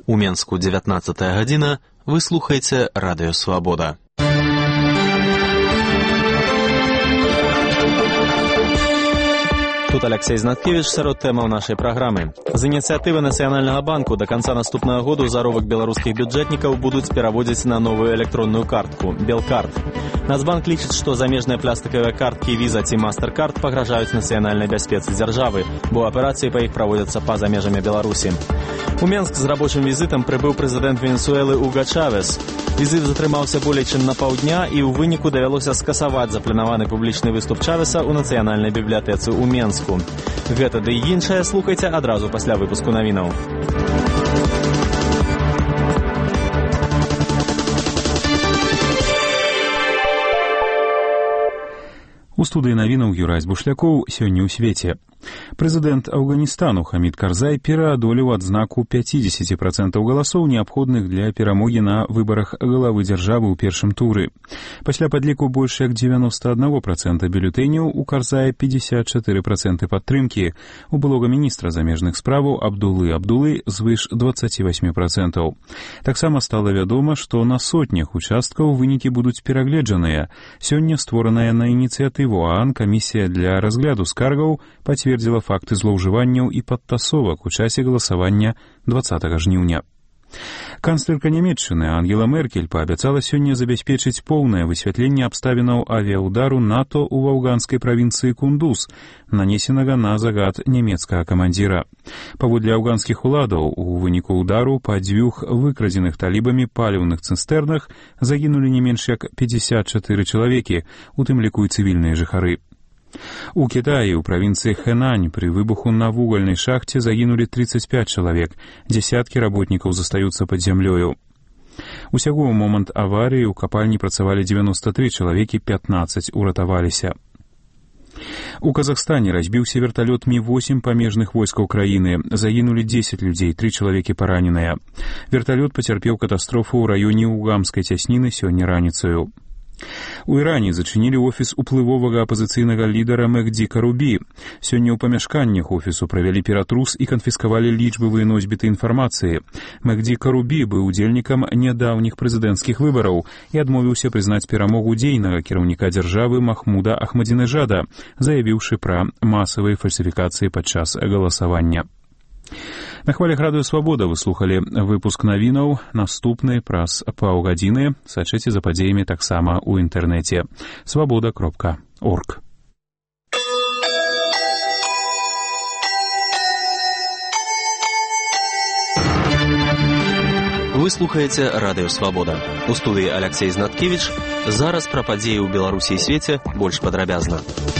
У Менску 19 гадзіна, вы слухаеце Радыё Свабода. Тут Алексей Знаткевич сярод тэмаў нашай праграмы. З ініцыятывы Нацыянальнага банку да канца наступнага году заробак беларускіх бюджэтнікаў будуць пераводзіць на новую электронную картку – Белкарт. Нацбанк лічыць, што замежныя пластыкавыя карткі Visa ці Mastercard пагражаюць нацыянальнай бяспецы дзяржавы, бо аперацыі па іх праводзяцца па-за межамі Беларусі. У Менск з рабочым візітам прыбыў прэзідэнт Венесуэлы Уго Чавес. Візіт затрымаўся болей чым на паўдня, і ў выніку давялося скасаваць запланаваны публічны выступ Чавеса ў Нацыянальнай бібліятэцы ў Менску. Гэта ды і іншае слухайце адразу пасля выпуску навінаў. У студыі навінаў Юрась Бушлякоў сёння ў свеце. Прэзідэнт Афганістану Хамід Карзай пераадолеў адзнаку 50% галасоў, неабходных для перамогі на выбарах главы дзяржавы ў першым туры. Пасля падліку больш як 91% бюлетэняў у Карзая 54% падтрымкі. У былога міністра замежных справаў Абдулы звыш 28%. Таксама стала вядома, што на сотнях участкаў вынікі будуць перагледжаныя. Сёння створаная на ініцыятыву ААН камісія для разгляду скаргаў пацвердзіла факты злоўжыванняў і падтасовак у часе галасавання 20 жніўня. Канцлерка Нямецчыны Ангела Меркель паабяцала сёння забяспечыць поўнае высвятленне абставінаў авіяудару НАТО ў афганскай правінцыі Кундуз, нанесенага на загад нямецкага камандзіра. Паводле афганскіх уладаў, у выніку удару па дзвюх выкрадзеных талібамі паліўных цыстэрнах загінулі не менш як 54 чалавекі, у тым ліку і цывільныя жыхары. У Кітаі, у правінцыі Хэнань, пры выбуху на вугальнай шахце загінулі 35 чалавек, дзясяткі работнікаў застаюцца пад зямлёю. Усяго ў момант аварыі ў капальні працавалі 93 чалавекі, 15 уратаваліся. У Казахстане разбіўся верталёт Ми-8 памежных войскаў краіны. Загінулі 10 людзей, 3 чалавекі параненыя. Верталёт пацярпеў катастрофу ў раёне Угамскай цясніны сёння раніцаю. У Іране зачынілі офіс уплывовага апазіцыйнага лідара Мехді Карубі. Сёння ў памяшканнях офісу правялі ператрус і канфіскавалі лічбавыя носьбіты інфармацыі. Мехді Карубі быў удзельнікам нядаўніх прэзідэнцкіх выбараў і адмовіўся прызнаць перамогу дзейнага кіраўніка дзяржавы Махмуда Ахмадзінежада, заявіўшы пра масавыя фальсіфікацыі падчас галасавання. На хвалях Радыё Свабода вы слухалі выпуск навінаў, наступны праз паўгадзіны. Сачыце за падзеямі таксама ў інтэрнэце swaboda.org. Вы слухаеце Радыё Свабода. У студыі Алексей Знаткевич. Зараз пра падзеі ў Беларусі і свеце больш падрабязна.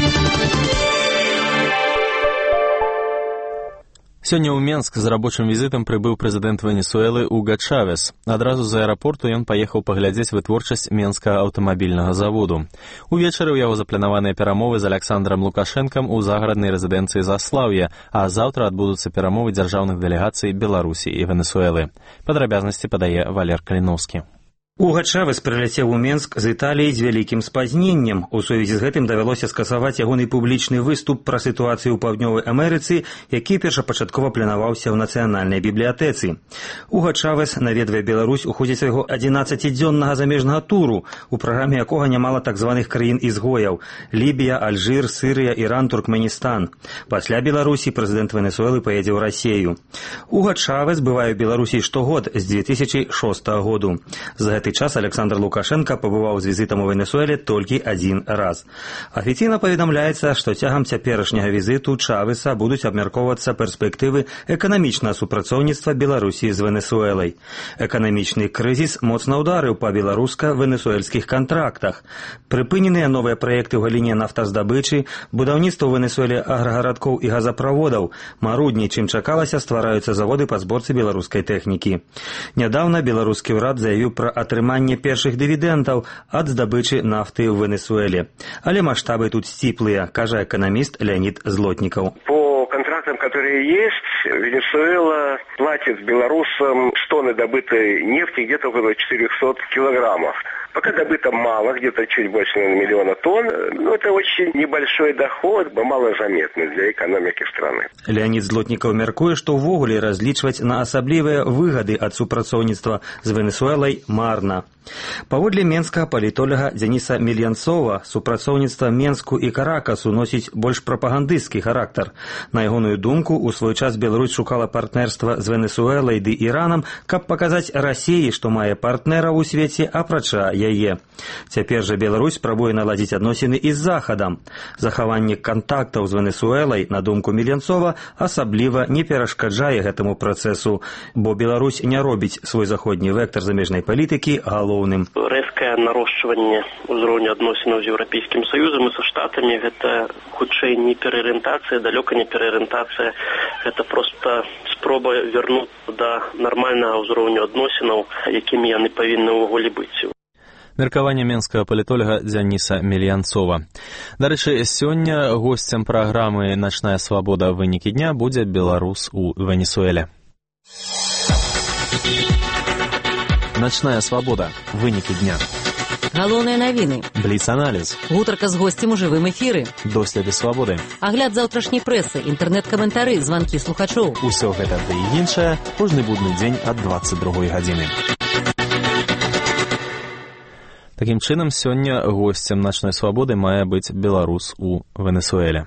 Сёння ў Менск з рабочым візітам прыбыў прэзідэнт Венесуэлы Уго Чавес. Адразу з аэрапорту ён паехаў паглядзець вытворчасць Менскага аўтамабільнага заводу. Увечары ў яго запланаваныя перамовы з Александром Лукашэнкам у загараднай рэзідэнцыі Заслаўе, а заўтра адбудуцца перамовы дзяржаўных дэлегацый Беларусі і Венесуэлы. Падрабязнасці падае Валер Каліноўскі. Уго Чавес прыляцеў у Менск з Італіі з вялікім спазненнем. У сувязі з гэтым давялося скасаваць ягоны публічны выступ пра сітуацыю ў Паўднёвай Амерыцы, які першапачаткова планаваўся ў Нацыянальнай бібліятэцы. Уго Чавес наведвае Беларусь у ходзе свайго 11-дзённага замежнага туру, у праграме якога нямала так званых краін-ізгояў – Лібія, Альжыр, Сырыя, Іран, Туркменістан. Пасля Беларусі прэзідэнт Венесуэлы паедзе ў Расею. Уго Чавес бывае ў Беларусі штогод з 2006 году. За гэты час Александр Лукашенко пабываў з візітам у Венесуэле толькі адзін раз. Афіцыйна паведамляецца, што цягам цяперашняга візіту Чавеса будуць абмяркоўвацца перспектывы эканамічнага супрацоўніцтва Беларусі з Венесуэлай. Эканамічны крызіс моцна ўдарыў па беларуска-венесуэльскіх кантрактах. Прыпыненыя новыя праекты ў галіне нафтаздабычы, будаўніцтва ў Венесуэле аграгарадкоў і газаправодаў, марудней, чым чакалася, ствараюцца заводы па зборцы беларускай тэхнікі. Нядаўна беларускі ўрад заявіў пра атрыманне першых дывідэнтаў ад здабычы нафты ў Венесуэле. Але маштабы тут сціплыя, кажа эканаміст Леонид Злотников. По контрактам, которые есть, Венесуэла платит белорусам с тонны добытой нефти где-то около 400 килограммов. Пока добыто мало, где-то чуть больше миллиона тонн. Но это очень небольшой доход, малозаметный для экономики страны. Леонид Злотнікаў мяркуе, што ўвогуле разлічваць на асаблівыя выгады ад супрацоўніцтва з Венесуэлай марна. Паводле менскага палітолага Дзяніса Мельянцова, супрацоўніцтва Менску і Каракасу носіць больш прапагандысцкі характар. На ягоную думку, у свой час Беларусь шукала партнерства з Венесуэлай ды Іранам, каб паказаць Расіі, што мае партнера ў свеце, апрача яе. Цяпер жа Беларусь спрабуе наладзіць адносіны і з Захадам. Захаванне кантактаў з Венесуэлай, на думку Мельянцова, асабліва не перашкаджае гэтаму працэсу, бо Беларусь не робіць свой заходні вектар замежнай палітыкі галоўным. Рэзкае нарошчванне ўзроўню адносінаў з Еўрапейскім Саюзам і са Штатамі — гэта хутчэй не перарыентацыя, далёка не перарыентацыя. Гэта проста спроба вярнуцца да нармальнага ўзроўню адносінаў, якімі яны павінны ўвогуле быць. Меркаванне менскага палітолага Дзяніса Мельянцова. Дарэчы, сёння госцем праграмы «Начная свабода. Вынікі дня» будзе беларус у Венесуэле. «Начная свабода. Вынікі дня». Галоўныя навіны. Бліц-аналіз. Гутарка з госцем у жывым эфіры. Доследы свабоды. Агляд заўтрашняй прэсы, інтэрнэт-каментары, званкі слухачоў. Усё гэта ды і іншае кожны будны дзень ад 22 гадзіны. Такім чынам, сёння госцем «Начной свабоды» мае быць беларус у Венесуэле.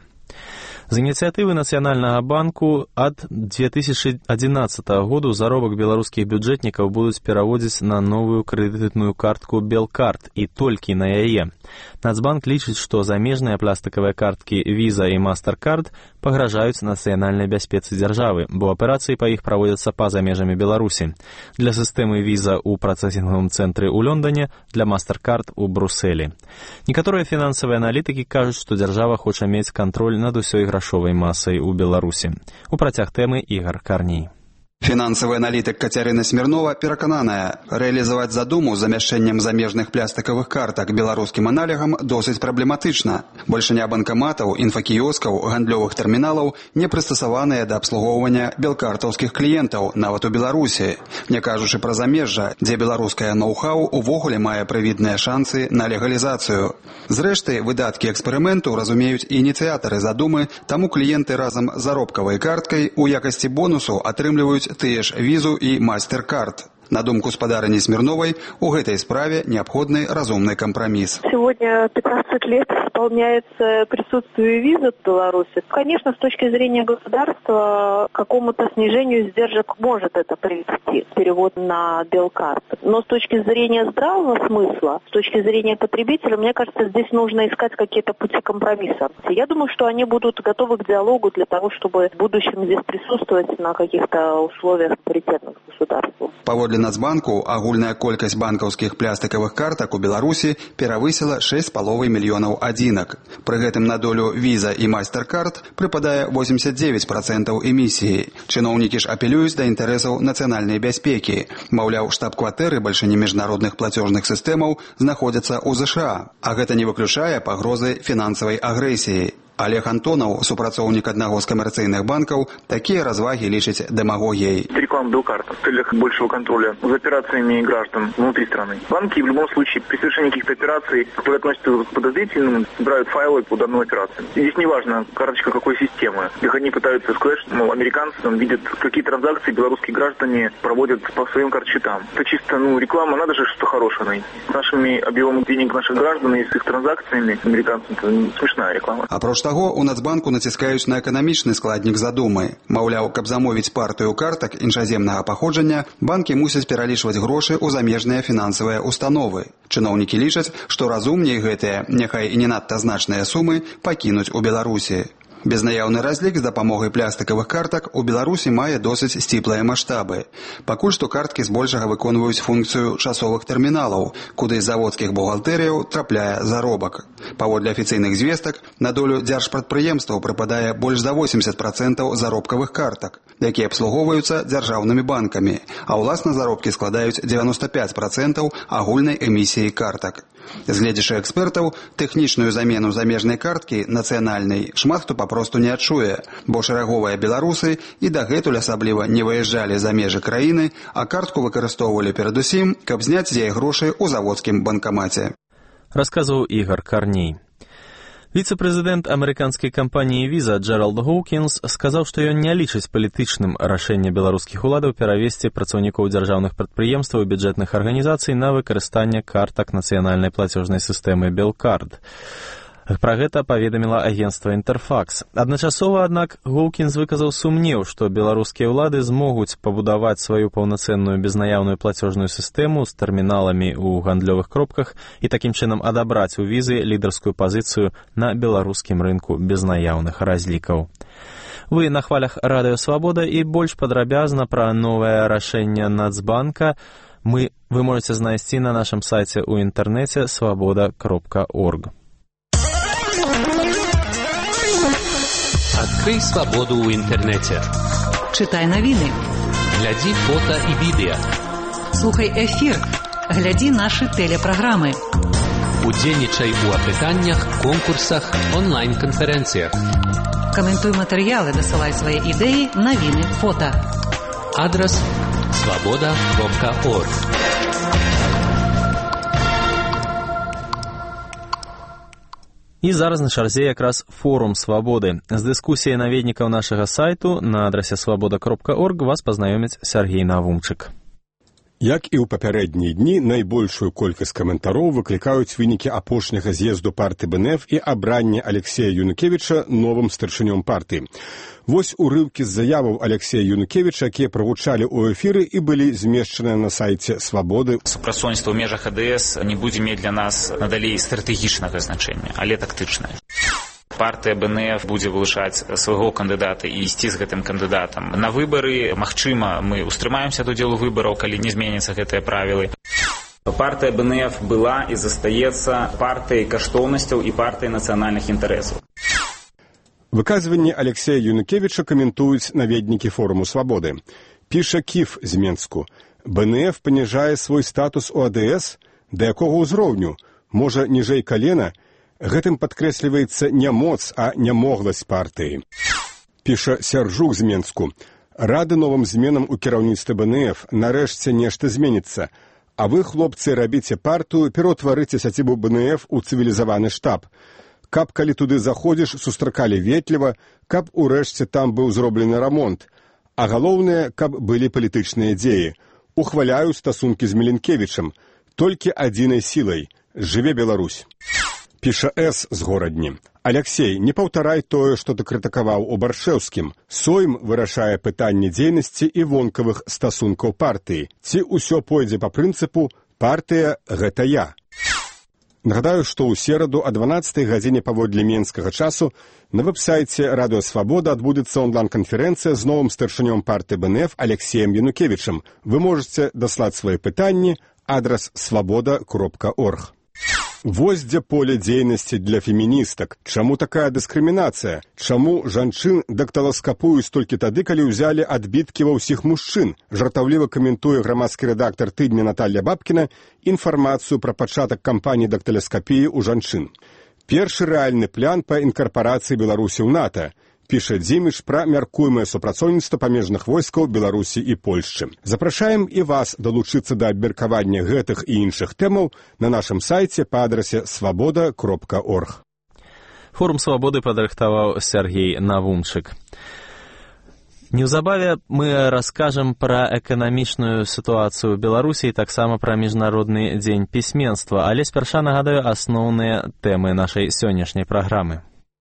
З ініцыятывы Нацыянальнага банку ад 2011 году заробак беларускіх бюджэтнікаў будуць пераводзіць на новую крэдытную картку «Белкарт» і толькі на яе. Нацбанк лічыць, што замежныя пластыкавыя карткі «Віза» і «Мастеркард» пагражаюць нацыянальнай бяспецы дзяржавы, бо аперацыі па іх праводзяцца па-за межамі Беларусі. Для сістэмы «Віза» у працэсінгавым цэнтры ў Лондоне, для «Мастеркард» у Брусэлі. Некаторыя фінансавыя аналітыкі кажуць, што дзяржава хоча мець кантроль над усёй грашовай масай у Беларусі. У працяг тэмы Ігар Карній. Фінансавы аналітык Кацярына Смірнова перакананая, рэалізаваць задуму з замяшчэннем замежных пластыкавых картак беларускім аналігам досыць праблематычна. Большыня банкаматаў, інфакіёскаў, гандлёвых тэрміналаў не прыстасаваныя да абслугоўвання белкартаўскіх кліентаў, нават у Беларусі, не кажучы пра замежжа, дзе беларускае ноу-хау увогуле мае прывідныя шансы на легалізацыю. Зрэшты, выдаткі эксперыменту разумеюць і ініцыятары задумы, таму кліенты разам з заробкавай карткай у якасці бонусу атрымліваюць тыя ж «Візу» і «Мастеркард». На думку спадарыні Смирновой, у этой справе необходный разумный компромисс. Сегодня 15 лет исполняется присутствие визы в Беларуси. Конечно, с точки зрения государства, к какому-то снижению издержек может это привести, перевод на Белкарт. Но с точки зрения здравого смысла, с точки зрения потребителя, мне кажется, здесь нужно искать какие-то пути компромисса. Я думаю, что они будут готовы к диалогу для того, чтобы в будущем здесь присутствовать на каких-то условиях паритетных государству. Паводле Нацбанку агульная колькасць банкаўскіх пластыкавых картак у Беларусі перавысіла 6,5 мільёнаў адзінак. Пры гэтым на долю «Віза» і «Мастеркард» прыпадае 89% эмісіі. Чыноўнікі ж апелююць да інтарэсаў нацыянальнай бяспекі. Маўляў, штаб-кватэры бальшыні міжнародных плацёжных сістэмаў знаходзяцца ў ЗША, а гэта не выключае пагрозы фінансавай агрэсіі. Олег Антонов, супрацоўнік одного из коммерцийных банков, такие разваги лечить демагогией. Реклама Белкарта в целях большего контроля за операциями граждан внутри страны. Банки в любом случае при совершении каких-то операций, которые относятся к подозрительным, собирают файлы по данной операции. И здесь не важно, карточка какой системы. Их они пытаются сказать, что американцы там видят, какие транзакции белорусские граждане проводят по своим картсчетам. Это чисто реклама, надо же что-то хорошее найти. С нашими объемом денег наших граждан и с их транзакциями американцам это смешная реклама. Таго у Нацбанку націскаюць на эканамічны складнік задумы. Маўляў, каб замовіць партыю картак іншаземнага паходжання, банкі мусяць пералічваць грошы ў замежныя фінансавыя установы. Чыноўнікі лічаць, што разумней гэтыя, няхай і не надта значныя сумы, пакінуць у Беларусі. Безнаяўны разлік з дапамогай пластыкавых картак у Беларусі мае досыць сціплыя маштабы. Пакуль што карткі збольшага выконваюць функцыю часовых тэрміналаў, куды з заводскіх бухгалтэрыяў трапляе заробак. Паводле афіцыйных звестак, на долю дзяржпрадпрыемстваў прыпадае больш за 80% заробкавых картак. якія абслугоўваюцца дзяржаўнымі банкамі, а ўласна заробкі складаюць 95% агульнай эмісіі картак. Згледзячы экспертаў, тэхнічную замену замежнай карткі нацыянальнай шмат хто папросту не адчуе, бо шэраговыя беларусы і дагэтуль асабліва не выязджалі за межы краіны, а картку выкарыстоўвалі перадусім, каб зняць з яе грошы ў заводскім банкамаце. Расказваў Ігор Карней. Віцэ-прэзідэнт амерыканскай кампаніі «Віза» Джеральд Гоўкінс сказаў, што ён не лічыць палітычным рашэнне беларускіх уладаў перавесці працаўнікоў дзяржаўных прадпрыемстваў і бюджэтных арганізацый на выкарыстанне картак нацыянальнай плацежнай сістэмы «Белкард». Пра гэта паведаміла агенцтва «Інтэрфакс». Адначасова, аднак, Гоўкінс выказаў сумнеў, што беларускія ўлады змогуць пабудаваць сваю паўнацэнную безнаяўную плацежную сістэму з тэрміналамі ў гандлёвых кропках і такім чынам адабраць у «Візы» лідарскую пазіцыю на беларускім рынку безнаяўных разлікаў. Вы на хвалях Радыё Свабода і больш падрабязна пра новае рашэнне Нацбанка вы можаце знайсці на нашым сайце ў інтэрнэце swaboda.org. Открой свободу в интернете. Читай новины. Гляди фото и видео. Слухай эфир. Гляди наши телепрограммы. Удзельнічай у апытаннях, конкурсах, онлайн-конференциях. Комментуй материалы, досылай свои идеи, новины, фото. Адрес swaboda.org. І зараз на чарзе якраз форум «Свабоды». З дыскусіяй наведнікаў нашага сайту на адрасе swaboda.org вас пазнаёміць Сергей Навумчык. Як і ў папярэднія дні, найбольшую колькасць каментароў выклікаюць вынікі апошняга з'езду партыі БНФ і абранне Алексея Юнукевіча новым старшынём партыі. Вось урыўкі з заяваў Алексея Юнукевіча, якія прагучалі ў эфіры і былі змешчаныя на сайце «Свабоды». Супрацоўніцтва ў межах АДС не будзе мець для нас надалей стратэгічнага значэння, але тактычнае. Партыя БНФ будзе вылучаць свайго кандыдата і ісці з гэтым кандыдатам на выбары. Магчыма, мы ўстрымаемся ад удзелу выбараў, калі не зменяцца гэтыя правілы. Партыя БНФ была і застаецца партыяй каштоўнасцяў і партыяй нацыянальных інтарэсаў. Выказванні Алексея Юнукевіча каментуюць наведнікі форуму «Свабоды». Піша Кіф з Менску. БНФ паніжае свой статус у АДС, да якога ўзроўню, можа, ніжэй калена. Гэтым падкрэсліваецца не моц, а нямогласць партыі. Піша Сяржук з Менску. Рады новым зменам у кіраўніцтве БНФ, нарэшце нешта зменіцца. А вы, хлопцы, рабіце партыю, пераўтварыце сядзібу БНФ у цывілізаваны штаб. Каб, калі туды заходзіш, сустракалі ветліва, каб урэшце там быў зроблены рамонт. А галоўнае, каб былі палітычныя дзеі. Ухваляю стасункі з Міленкевічам. Толькі адзінай сілай. Жыве Беларусь. Піша С з Горадні. Алексей, не паўтарай тое, што ты крытыкаваў у Баршэўскім. Сойм вырашае пытанне дзейнасці і вонкавых стасункаў партыі. Ці ўсё пойдзе па прынцыпу «партыя – гэта я». Нагадаю, што ў сераду о 12 гадзіне паводле менскага часу на вэб-сайце Радыё Свабода адбудзецца онлайн-канферэнцыя з новым старшынём партыі БНФ Алексеем Юнукевічам. Вы можаце даслаць свае пытанні, адрес swaboda.org. Вось дзе поле дзейнасці для феміністак. Чаму такая дыскрымінацыя? Чаму жанчын дакталаскапуюць толькі тады, калі ўзялі адбіткі ва ўсіх мужчын? Жартаўліва каментуе грамадскі рэдактар тыдня Наталья Бабкіна інфармацыю пра пачатак кампаніі дакталаскапіі ў жанчын. Першы рэальны план па інкарпарацыі Беларусі ў НАТО. Піша Дзіміч пра мяркуемае супрацоўніцтва памежных войскаў Беларусі і Польшчы. Запрашаем і вас далучыцца да абмеркавання гэтых і іншых тэмаў на нашым сайце па адрасе swaboda.org. Форум «Свабоды» падрыхтаваў Сергей Навумчык. Неўзабаве мы раскажам пра эканамічную сітуацыю ў Беларусі і таксама пра міжнародны дзень пісьменства, але спярша нагадаю асноўныя тэмы нашай сённяшняй праграмы.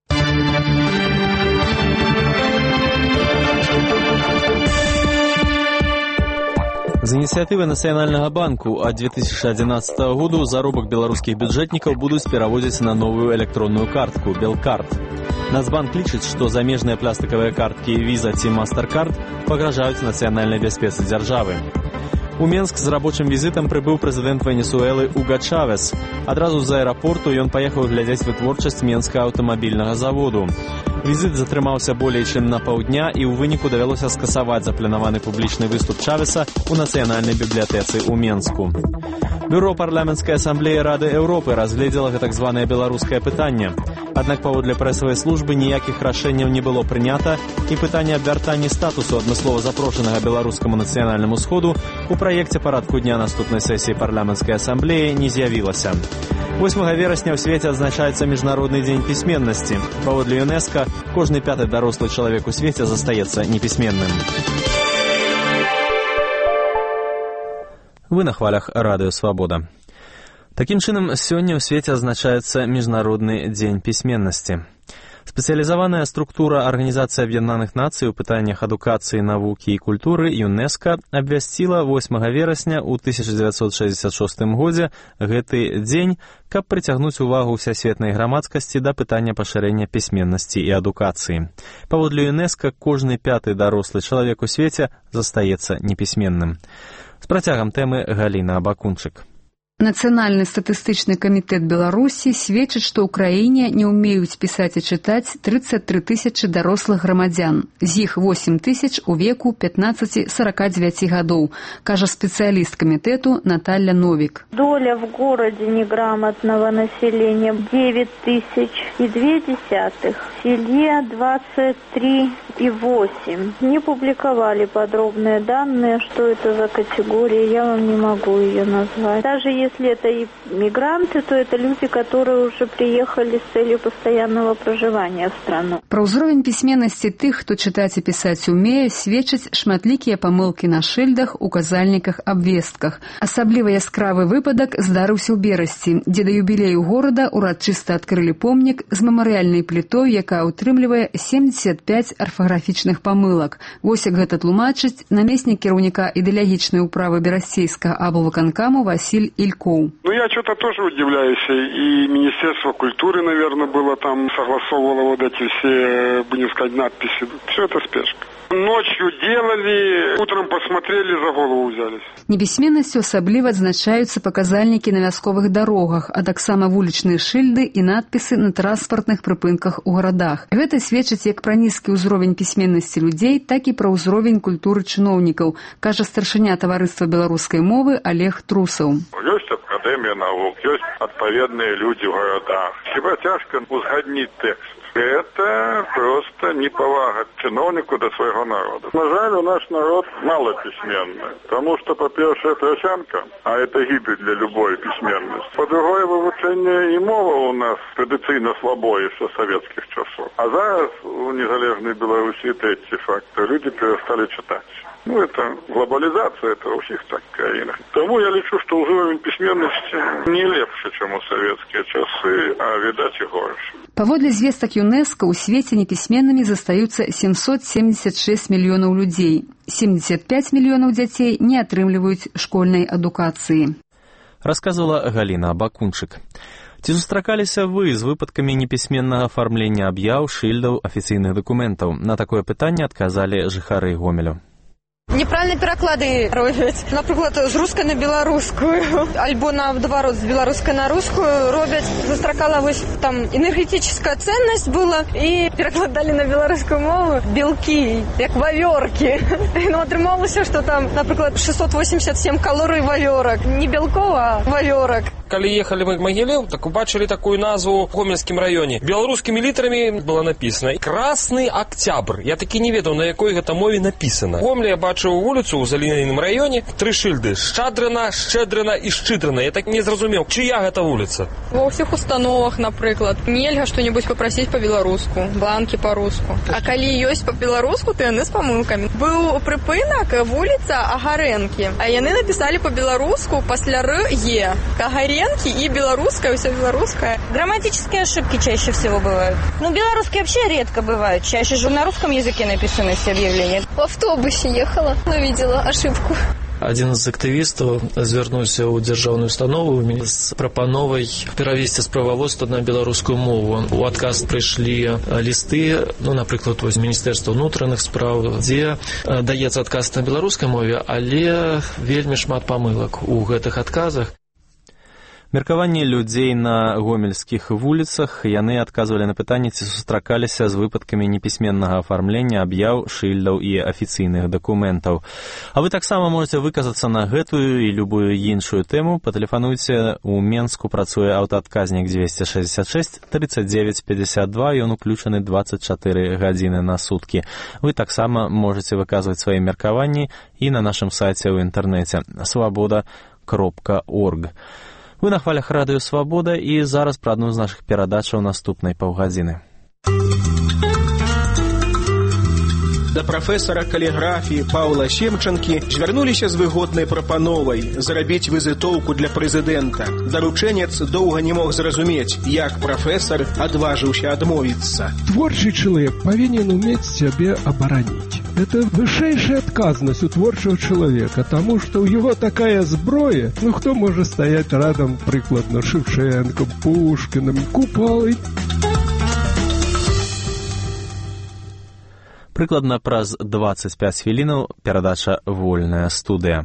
З ініцыятывы Нацыянальнага банку ад 2011 году заробак беларускіх бюджэтнікаў будуць пераводзіць на новую электронную картку «Белкард». Нацбанк лічыць, што замежныя пластыкавыя карткі «Віза» ці «Мастеркард» пагражаюць нацыянальнай бяспецы дзяржавы. У Менск з рабочым візітам прыбыў прэзідэнт Венесуэлы Уга Чавес. Адразу з аэрапорту ён паехаў глядзець вытворчасць Менскага аўтамабільнага заводу. Візит затрымаўся болей чым на паўдня, і ў выніку давялося скасаваць запланаваны публічны выступ Чавеса ў нацыянальнай бібліятэцы ў Менску. Бюро парламенцкай асамблеі Рады Еўропы разгледзела гэтак званае беларускае пытанне. Аднак паводле прэсавай службы ніякіх рашэнняў не было прынята, і пытанне аб вяртанні статусу адмыслова запрошанага беларускаму нацыянальнаму сходу у праекце парадку дня наступнай сесіі парламенцкай асамблеі не з'явілася. 8 верасня ў свеце адзначаецца Міжнародны дзень пісьменнасці. Паводле ЮНЕСКО, кожны 5-й дарослы чалавек у свеце застаецца непісьменным. Вы на хвалях Радыё Свабода. Такім чынам, сёння ў свеце адзначаецца Міжнародны дзень пісьменнасці. Спецыялізаваная структура Арганізацыі Аб'яднаных Нацый у пытаннях адукацыі, навукі і культуры ЮНЕСКО абвясціла 8 верасня ў 1966 годзе гэты дзень, каб прыцягнуць увагу ўсясветнай грамадскасці да пытання пашырэння пісьменнасці і адукацыі. Паводле ЮНЕСКО, кожны 5-й дарослы чалавек у свеце застаецца непісьменным. З працягам тэмы Галіна Абакунчык. Нацыянальны статыстычны камітэт Беларусі сведчыць, што ў краіне не ўмеюць пісаць і чытаць 33 тысячы дарослых грамадзян. З іх 8 тысяч у веку 15-49 гадоў, кажа спецыяліст камітэту Наталья Новик. Доля в городе неграмотного населения 9002, в селе 23,8. Не публиковали подробные данные, что это за категория, я вам не могу ее назвать. Даже если это и мигранты, то это люди, которые уже приехали с целью постоянного проживания в страну. Пра ўзровень пісьменнасці тых, хто чытаць і пісаць умее, сведчаць шматлікія памылкі на шыльдах, указальніках, абвестках. Асабліва яскравы выпадак здарыўся ў Берасці, дзе да юбілею горада урачыста адкрылі помнік з мемарыяльнай плітой, якая ўтрымлівае 75 арфаграфічных памылак. Вось як гэта тлумачыць намеснік кіраўніка ідэалагічнай управы Берасцейскага аблвыканкаму Васіль Ілько. Ну, я что-то тоже удивляюсь. И Министерство культуры, наверное, было там, согласовывало вот эти все, будем сказать, надписи. Все это спешка. Ночью делали, утром посмотрели, за голову взялись. Непісьменнасцю асабліва адзначаюцца паказальнікі на вясковых дарогах, а таксама вулічныя шыльды і надпісы на транспартных прыпынках у гарадах. Гэта сведчыць як пра нізкі ўзровень пісьменнасці людзей, так і пра ўзровень культуры чыноўнікаў, кажа старшыня таварыства беларускай мовы Олег Трусаў. Ёсць акадэмія навук, ёсць адпаведныя людзі ў гарадах. Хіба цяжка узгадніць тэкст. Это просто неповага чиновнику до своего народа. На жаль, у наш народ малописьменный, потому что, по-перше, это овсянка, а это гибель для любой письменности. По-другое, вывучение и мова у нас традиционно слабое со советских часов. А зараз у незалежной Беларуси третий фактор. Люди перестали читать. Ну, это глобализация, это у всех так в краинах. Тому я лечу, что уровень письменности не лепше, чем у советские часы, а, видать, и горше. Паводле звестак ЮНЕСКО, у свеце непісьменнымі застаюцца 776 мільёнаў людзей. 75 мільёнаў дзяцей не атрымліваюць школьнай адукацыі. Расказвала Галіна Абакунчык. Ці сустракаліся вы з выпадкамі непісьменнага афармлення аб'яў, шыльдаў, афіцыйных дакументаў? На такое пытанне адказалі жыхары Гомелю. Неправильные переклады робят. Например, с русской на белорусскую, альбо наоборот, с белорусской на русскую робят. Застракала вот там энергетическая ценность была, и перекладали на белорусскую мову белки, как вавёрки. Ну, атрымалася, что там, например, 687 калорий вавёрок. Не белков, а вавёрок. Коли ехали мы к Могилеву, так убачили такую назву в Гомельском районе. Белорусскими литерами было написано «Красный Октябрь». Я таки не ведал, на якой гэта мове написано. В Гомеле я бачив вулицю у Залінейным районе, 3 шильды: Шчадрина, Щедрина и Шчидрина. Я так не зразумел, чия гэта вулица. Во всех установах, например, нельга что-нибудь попросить по-белоруску, бланки по-руску. А коли есть по-белоруску, то яны с помылками. Был припынок, вулица Агаренки, а яны написали по-белоруску после «р» «е». Агаренки и белорусская, все белорусское. Грамматические ошибки чаще всего бывают. Ну, белорусские вообще редко бывают. Чаще же на русском языке написаны все объявления. В автобусе ехала, увидела ошибку. Один з актывістаў звярнуўся ў дзяржаўную установу з прапановай перавесці справаводства на беларускую мову. У адказ прыйшлі лісты, напрыклад, з Міністэрства ўнутраных спраў, дзе даецца адказ на беларускай мове, але вельмі шмат памылак у гэтых адказах. Меркаванне людзей на гомельскіх вуліцах, яны адказвалі на пытанне, ці сустракаліся з выпадкамі непісьменнага афармлення аб'яў, шыльдаў і афіцыйных дакументаў. А вы таксама можете выказацца на гэтую і любую іншую тэму. Патэлефануйце. У Менску працуе аўтаадказнік 266 39 52, ён уключаны 24 гадзіны на суткі. Вы таксама можете выказваць свае меркаванні і на нашым сайце ў інтэрнэце svoboda.org. Вы на хвалях радыё «Свабода» і зараз пра адну з нашых перадачаў наступнай паўгадзіны. Да прафесара каліграфіі Паўла Семчанкі звярнуліся з выгоднай прапановай зарабіць візітоўку для прэзідэнта. Даручэнец доўга не мог зразумець, як прафесар адважыўся адмовіцца. Творчий чалавек павінен умець сябе абараніць. Это вышэйшая адказнасць у творчого человека, тому что у его такая зброя, кто может стоять рядом, прикладно, Шевченко, Пушкиным, Купалой. Прыкладна праз 25 хвілінаў перадача «Вольная студыя».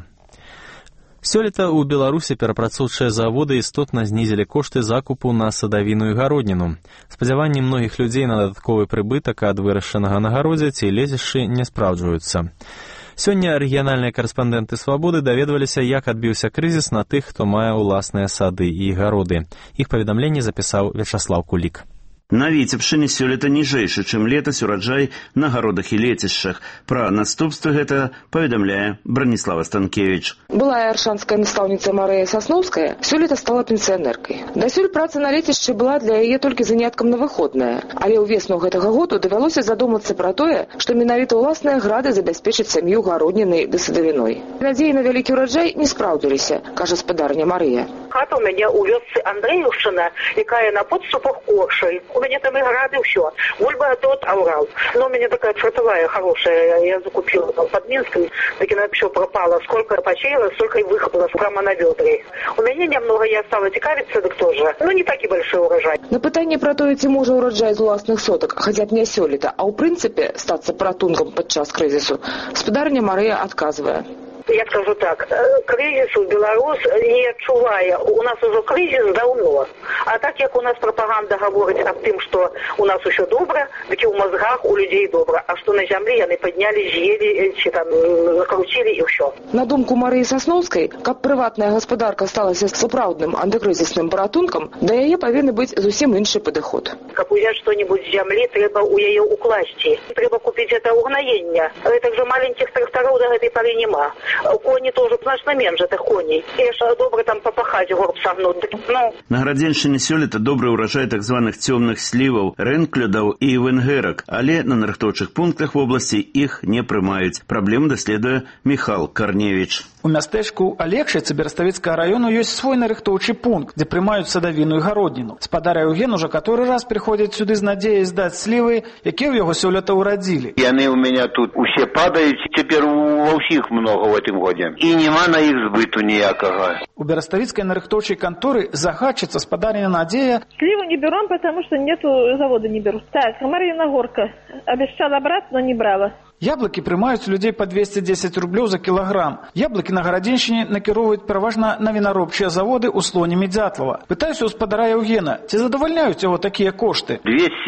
Сёлета ў Беларусі перапрацоўчыя заводы істотна знізілі кошты закупу на садавіну і гародніну. Спадзяванні многіх людзей на дадатковы прыбытак ад вырашанага на гародзе ці лезішчы не спраўджваюцца. Сёння рэгіянальныя карэспандэнты «Свабоды» даведваліся, як адбіўся крызіс на тых, хто мае ўласныя сады і гароды. Іх паведамленне запісаў Вячаслаў Кулік. На Віцебшчыне сёлета ніжэйшы, чым летась ураджай на гародах і лецішчах. Пра наступствы гэта паведамляе Браніслава Станкевіч. Былая аршанская настаўніца Марыя Сасноўская сёлета стала пенсіянеркай. Дасюль праца на лецішчы была для яе толькі заняткам на выходныя, але ўвесну гэтага году давялося задумацца пра тое, што менавіта ўласныя грады забяспечаць сям'ю гароднінай ды садавіной. Надзеі на вялікі ўраджай не спраўдзіліся, кажа спадарня Марыя. Хата у мяне ў вёсцы Андрэеўшчына, якая на подступах Коршай. У мяне там і грады ўсё. Бульба тот аўрал. Но у мяне такая фронтовая хорошая. Я закупила там под Минском. Таки на все пропало. Сколько посеяла, столько и выхопила прямо на ведре. У меня немного я стала цікавиться, так тоже. Но не такі большой урожай. На пытанне пра тое, ці можа ўраджай з уласных сотак, хаця б не сёлета, а ў прынцыпе стацца пратункам падчас крызісу, спадарня Марыя адказвае. Я скажу так, кризису Беларусь не адчувае. У нас уже кризис давно. А так як у нас пропаганда говорить об тым, что у нас еще добро, так и у мозгах у людей добро. А что на земле яны подняли, з'ели, там, закрутили и все. На думку Марии Сосновской, каб прыватная гаспадарка сталася сапраўдным антыкрызісным паратункам, да яе павінны быць зусім іншы падыход. Каб узять что-нибудь з земли, трэба у яе укласці. Трэба купить это угнаенне. Гэтых же маленьких тракторов до гэтай пары нема. Коні тоже значна менш гэтых коней. І ж добра там папахаць, горб сагнуць. Ну. На Градзеншчыне сёлета добры ўраджай так званых цёмных сліваў, рэнклюдаў і венгерак, але на нарыхтоўчых пунктах вобласці іх не прымаюць. Праблему даследуе Міхал Карневіч. У мястэчку Алексіцы Бераставіцкага раёну ёсць свой нарыхтоўчы пункт, дзе прымаюць садавіну і гародніну. Спадар Еўген ужо каторы раз прыходзіць сюды з надзеяй здаць слівы, якія ў яго сёлета ўрадзілі. Яны ў мяне тут усе падаюць, цяпер ва ўсіх многа ў гэтым годзе. І няма на іх збыту ніякага. У Бераставіцкай нарыхтоўчай канторы загадчыца спадарня Надзея. Сливу не берем, потому что нету завода, не берут. Так, Марина Горка обещала брать, но не брала. Яблыкі прымаюць людзей па 210 рублёў за кілаграм. Яблыкі на Гарадзеншчыне накіроўваюць пераважна на вінаробчыя заводы ў Слоніме Дзятлава. Пытаюся ў спадара Еўгена, ці задавальняюць яго такія кошты?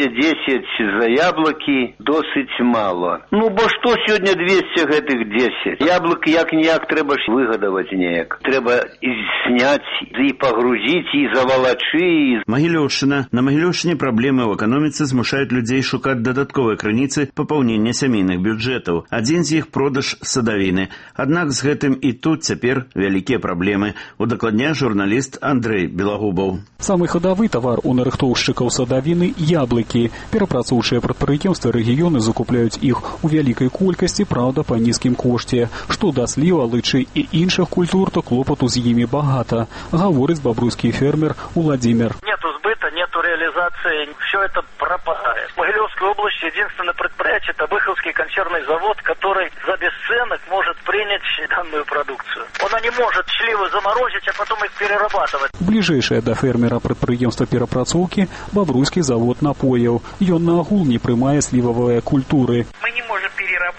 210 за яблыкі досыць мало. Ну, бо што сёння 200 гэтых 10? Яблык як-ніяк трэба ж выгадаваць неяк. Трэба зняць і пагрузіць, і завалачы. Магілёўшчына. На Магілёўшчыне праблемы ў эканоміцы змушаюць людзей шукаць дадатковыя крыніцы папаўнення сямейных бюджэтаў. Адзін з іх продаж садавіны. Аднак з гэтым і тут цяпер вялікія праблемы. Удакладняе журналіст Андрэй Белагубаў. Самы хадавы тавар у нарыхтоўшчыкаў садавіны – яблыкі. Перапрацоўчыя прадпрыемствы рэгіёны закупляюць іх у вялікай колькасці, праўда, па нізкім кошце. Што да сліў, алычы і іншых культур, то клопату з імі багата, гаворыць бабруйскі фермер Уладзімир. Нету сбыта, нету реализации, все это пропадает. В Могилевской области единственное предприятие – это Быховский консервный завод, который за бесценок может принять данную продукцию. Он не может сливы заморозить, а потом их перерабатывать. Бліжэйшае да фермера прадпрыемства перапрацоўкі – Бабруйскі завод напояў. Ён на агул не прымае слівавыя культуры. Мы не можем переработать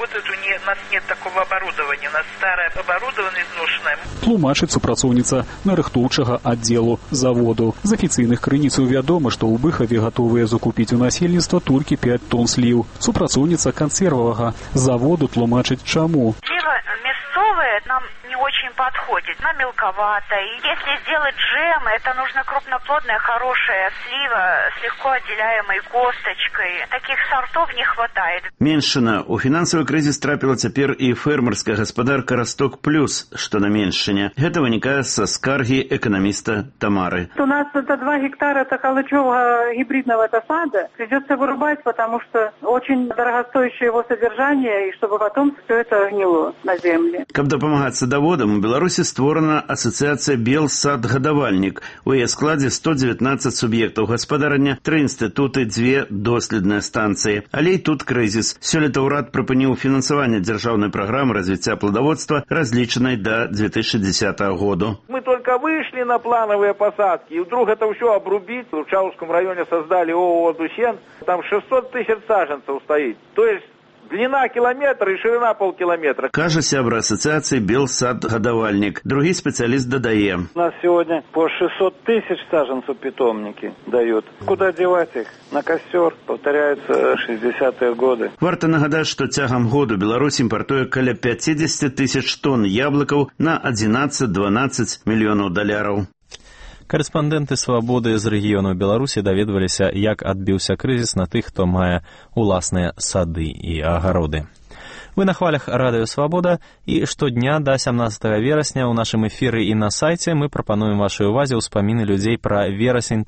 работают, у нас нет такого оборудования, у нас старое оборудование изношенное. Тлумачыць супрацоўніца нарыхтоўчага аддзелу заводу. З афіцыйных крыніцаў вядома, што ў Быхаве гатовыя закупіць у насельніцтва толькі 5 тонн сліў. Супрацоўніца кансервавага заводу тлумачыць чаму. Слива мясцовая нам не очень подходит, она мелковата. И если сделать джем, это нужно крупноплодная, хорошая слива с легко отделяемой косточкой. Таких сортов не хватает. Меншина. У фінансавы крызіс трапіла цяпер і фермерская гаспадарка «Росток Плюс», што на Меншине. Гэта вынікае са скаргі эканаміста Тамары. У нас это 2 гектара такалычевого гибридного сада. Придется вырубать, потому что очень дорогостоящее его содержание, и чтобы потом все это гнило на земле. Каб дапамагаць садаводам, у Беларусі створана асацыяцыя «Белсад-гадавальнік». У яе складзе 119 суб'ектаў гаспадарання, 3 інстытуты, 2 доследныя станцыі. Але і тут крызіс. Сёлета ўрад прыпыніў фінансаванне дзяржаўнай праграмы развіцця пладаводства, разлічанай да 2010 году. Мы только вышли на плановые посадки, и вдруг это все обрубить. В Чауском районе создали ООО «Дусен». Там 600 тысяч саженцев стоит. То есть длина километра и ширина полкилометра. Кажа сябра асацыяцыі «Белсад-гадавальнік». Другі спецыяліст дадае. У нас сегодня по 600 тысяч саженцев питомники дают. Куда девать их? На костер. Повторяются 60-е годы. Варта нагадаць, што цягам году Беларусь імпартуе каля 50 тысяч тонн яблыкаў на 11-12 мільёнаў даляраў. Карэспандэнты «Свабоды» з рэгіёнаў Беларусі даведваліся, як адбіўся крызіс на тых, хто мае уласныя сады і агароды. Вы на хвалях радыё «Свабода», і штодня да 17 верасня ў нашым эфіры і на сайце мы прапануем вашай увазе ўспаміны людзей пра верасень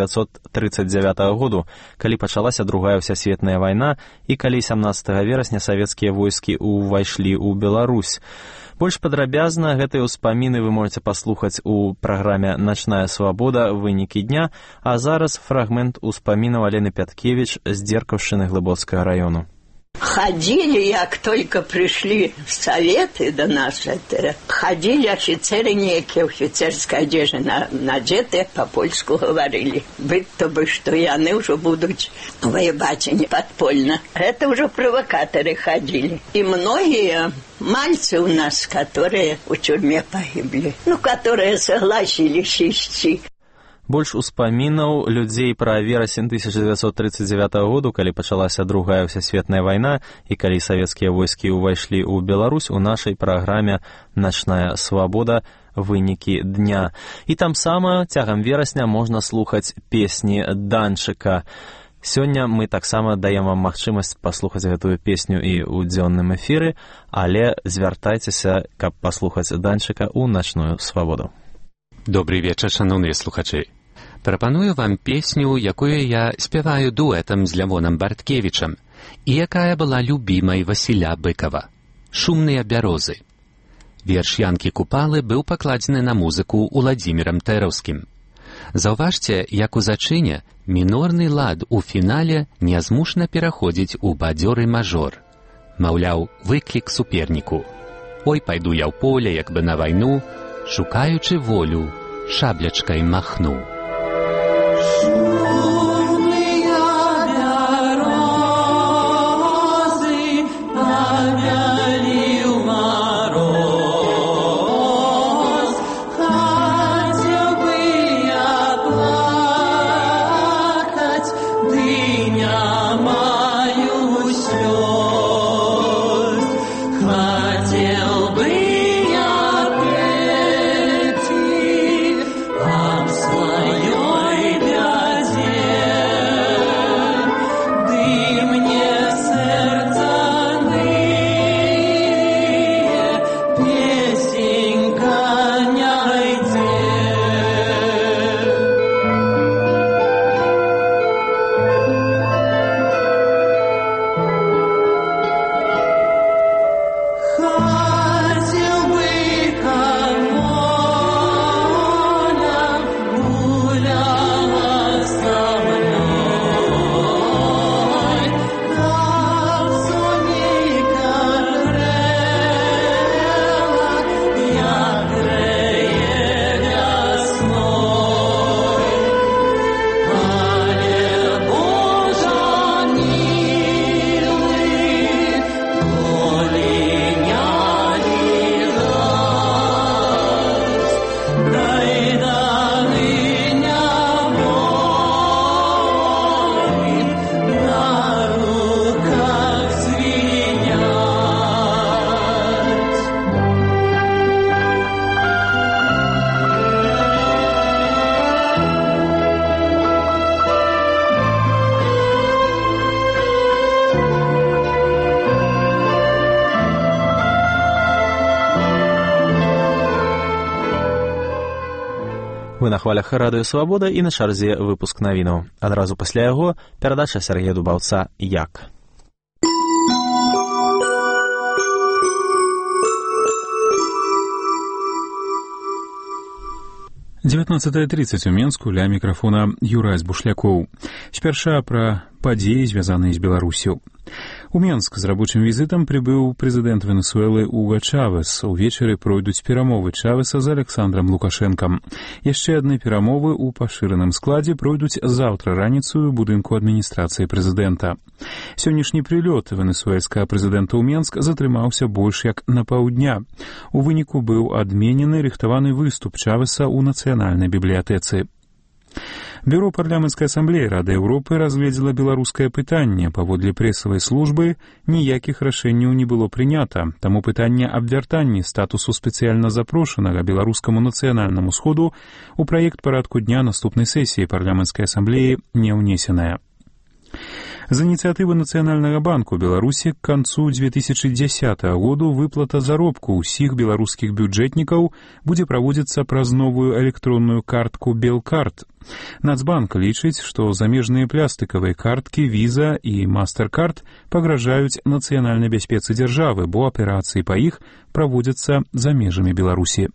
1939 году, калі пачалася другая ўсясветная вайна і калі 17 верасня савецкія войскі ўвайшлі ў Беларусь. Больш падрабязна гэтыя ўспаміны вы можете паслухаць у праграме «Начная свабода. Вынікі дня», а зараз фрагмент успамінаў Алены Пяткевіч з Дзеркаўшчыны Глыбоцкага району. Ходили, як только пришли в советы до нас, ходили офицеры некие, офицерская одежда надеты, по-польску говорили. Быть-то бы, что яны уже будут воевать не подпольно. Это уже провокаторы ходили. И многие мальцы у нас, которые в тюрьме погибли, которые согласились идти. Больш успамінаў людзей пра верасень 1939 году, калі пачалася другая ўсясветная вайна і калі савецкія войскі ўвайшлі ў Беларусь у нашай праграме «Начная свабода. Вынікі дня». І там сама цягам верасня можна слухаць песні Данчыка. Сёння мы таксама даем вам магчымасць паслухаць гэтую песню і ў дзённым эфіры, але звяртайцеся, каб паслухаць Данчыка ў «Начную свабоду». Добрый вечар, шановныя слухачы. Прапаную вам песню, якую я спяваю дуэтам з Лявонам Барткевічам і якая была любімай Васіля Быкава. «Шумныя бярозы». Верш Янкі Купалы быў пакладзены на музыку Уладзімірам Тэраўскім. Заўважце, як у зачыне мінорны лад у фінале нязмушна пераходзіць у бадзёры мажор. Маўляў, выклік суперніку. Ой, пайду я ў поле, як бы на вайну, шукаючы волю, шаблячкай махну. Своей Вы на хвалях радыё «Свабода» і на чарзе выпуск навінаў. Адразу пасля яго перадача Сергея Дубаўца «Як». 19:30 у Менску, ля мікрафона Юрась Бушлякоў. Спярша пра падзеі, звязаныя з Беларусю. У Менск з рабочым візітам прыбыў прэзідэнт Венесуэлы Уго Чавес. Увечары пройдуць перамовы Чавеса з Александром Лукашэнкам. Яшчэ адны перамовы ў пашыраным складзе пройдуць заўтра раніцаю ў будынку адміністрацыі прэзідэнта. Сённяшні прылёт венесуэльскага прэзідэнта ў Менск затрымаўся больш як на паўдня. У выніку быў адменены рыхтаваны выступ Чавеса ў нацыянальнай бібліятэцы. Бюро парламенцкай асамблеі Рады Еўропы разгледзела беларускае пытанне. Паводле прэсавай службы ніякіх рашэнняў не было прынята, таму пытанне аб вяртанні статусу спецыяльна запрошанага беларускаму нацыянальнаму сходу ў праект парадку дня наступнай сесіі парламенцкай асамблеі не ўнесенае. З ініцыятывы Нацыянальнага банку Беларусі к канцу 2010 году выплата заробку ўсіх беларускіх бюджэтнікаў будзе праводзіцца праз новую электронную картку Белкарт. Нацбанк лічыць, што замежныя пластыкавыя карткі Віза і Мастеркард пагражаюць нацыянальнай бяспецы дзяржавы, бо аперацыі па іх праводзяцца за межамі Беларусі.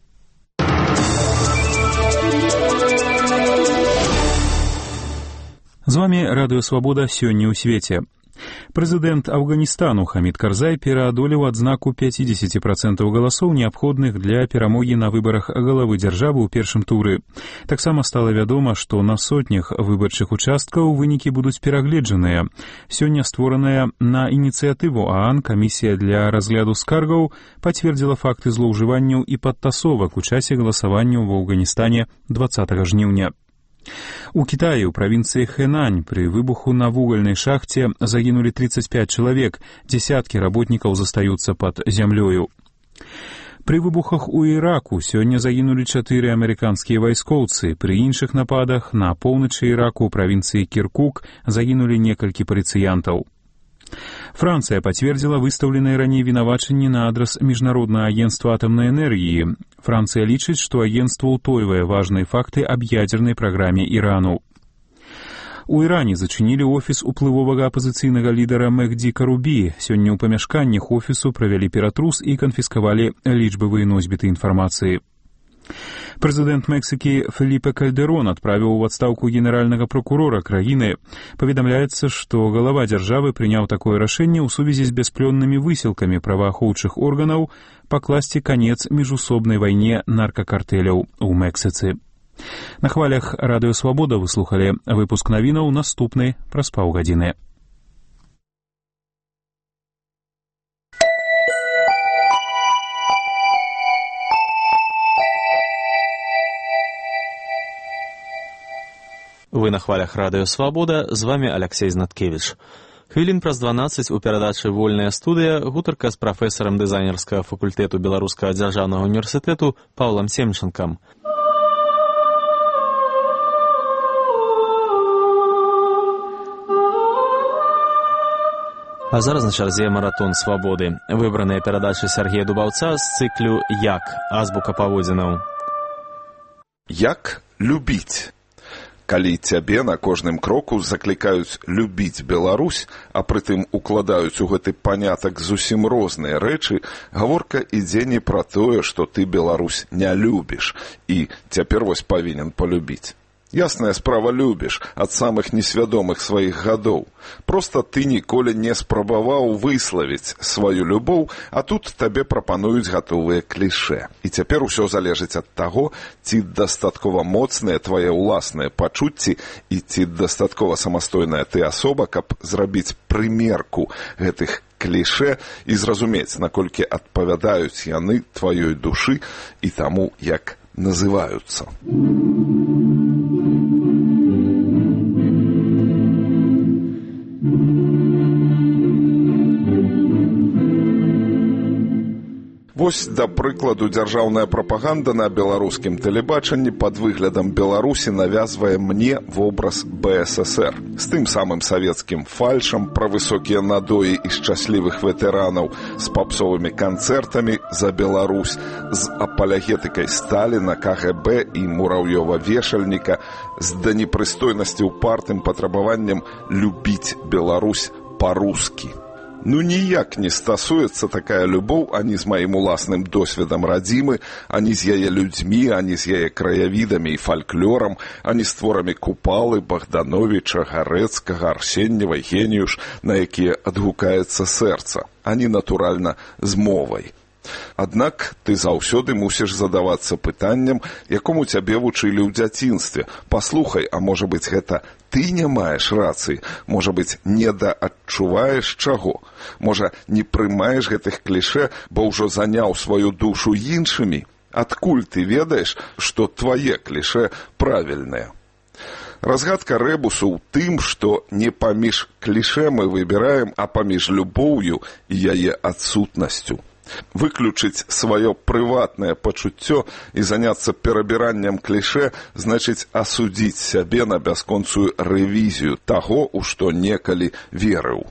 З вами радыё «Свабода» сёння ў свеце. Прэзідэнт Афганістану Хамід Карзай пераадолеў адзнаку 50% галасоў, неабходных для перамогі на выбарах галавы дзяржавы ў першым туры. Таксама стала вядома, што на сотнях выбарчых участкаў вынікі будуць перагледжаныя. Сёння створаная на ініцыятыву ААН камісія для разгляду скаргаў пацвердзіла факты злоўжыванняў і падтасовак у часе галасавання ў Афганістане 20 жніўня. У Кітаі, у правінцыі Хэнань, пры выбуху на вугальнай шахце загінулі 35 чалавек, дзесяткі работнікаў застаюцца пад зямлёю. Пры выбухах у Іраку сёння загінулі 4 амерыканскія вайскоўцы, пры іншых нападах на поўначы Іраку, у правінцыі Кіркук, загінулі некалькі паліцыянтаў. Францыя пацвердзіла выстаўленыя раней вінавачанні на адрас Міжнароднага агенцтва атамнай энергіі. Францыя лічыць, што агенцтва ўтойвае важныя факты аб ядзернай праграме Ірану. У Іране зачынілі офіс уплывовага апазіцыйнага лідара Мехді Карубі. Сёння ў памяшканнях офісу правялі ператрус і канфіскавалі лічбавыя носьбіты інфармацыі. Прэзідэнт Мексікі Феліпе Кальдерон адправіў у адстаўку генеральнага прокурора краіны. Паведамляецца, што глава дзяржавы прыняў такое рашэнне ў сувязі з бясплённымі высілкамі праваахоўчых органаў пакласці канец міжусобнай вайне наркакартэляў у Мексіцы. На хвалях радыё «Свабода» вы слухалі выпуск навінаў, наступны праз паўгадзіны. Вы на хвалях радыё «Свабода», з вами Алексей Знаткевич. Хвілін праз 12 у перадачы «Вольная студыя» гутарка з прафесарам дызайнерскага факультэту Беларускага дзяржаўнага універсітэту Паўлам Семчанкам. А зараз на чарзе маратон «Свабоды». Выбраныя перадачы Сергея Дубаўца з цыклю «Як» азбука паводзінаў. Як любіць? Калі цябе на кожным кроку заклікаюць любіць Беларусь, а прытым укладаюць у гэты панятак зусім розныя рэчы, гаворка ідзе не пра тое, што ты Беларусь не любіш і цяпер вось павінен палюбіць. Ясная справа, любіш ад самых несвядомых сваіх гадоў. Проста ты ніколі не спрабаваў выславіць сваю любоў, а тут табе прапануюць гатовыя клішэ. І цяпер усё залежыць ад таго, ці дастаткова моцныя твае ўласныя пачуцці і ці дастаткова самастойная ты асоба, каб зрабіць прымерку гэтых клішэ і зразумець, наколькі адпавядаюць яны тваёй душы і таму, як называюцца. Вось, да прыкладу, дзяржаўная прапаганда на беларускім тэлебачанні пад выглядам Беларусі навязвае мне вобраз БССР. З тым самым савецкім фальшам пра высокія надоі і шчаслівых ветэранаў, з папсовымі канцэртамі за Беларусь, з апалягетыкай Сталіна, КГБ і Мураўёва-вешальніка, з да непрыстойнасці упартым патрабаваннем любіць Беларусь па-рускі. Ну ніяк не стасуецца такая любоў ані з маім уласным досведам радзімы, ані з яе людзьмі, ані з яе краявідамі і фальклорам, ані з творамі Купалы, Богдановича, Гарэцкага, Арсеньева, Геніюш, на якія адгукаецца сэрца, ані, натуральна, з мовай. Аднак ты заўсёды мусіш задавацца пытаннем, якому цябе вучылі ў дзяцінстве. Паслухай, а можа быць, гэта ты не маеш рацыі? Можа быць, недаадчуваеш чаго? Можа, не прымаеш гэтых клішэ, бо ўжо заняў сваю душу іншымі? Адкуль ты ведаеш, што твае клішэ правільныя? Разгадка рэбусу ў тым, што не паміж клішэ мы выбіраем, а паміж любоўю і яе адсутнасцю. Выключыць сваё прыватнае пачуццё і заняцца перабіраннем клішэ значыць асудзіць сябе на бясконцую рэвізію таго, у што некалі верыў.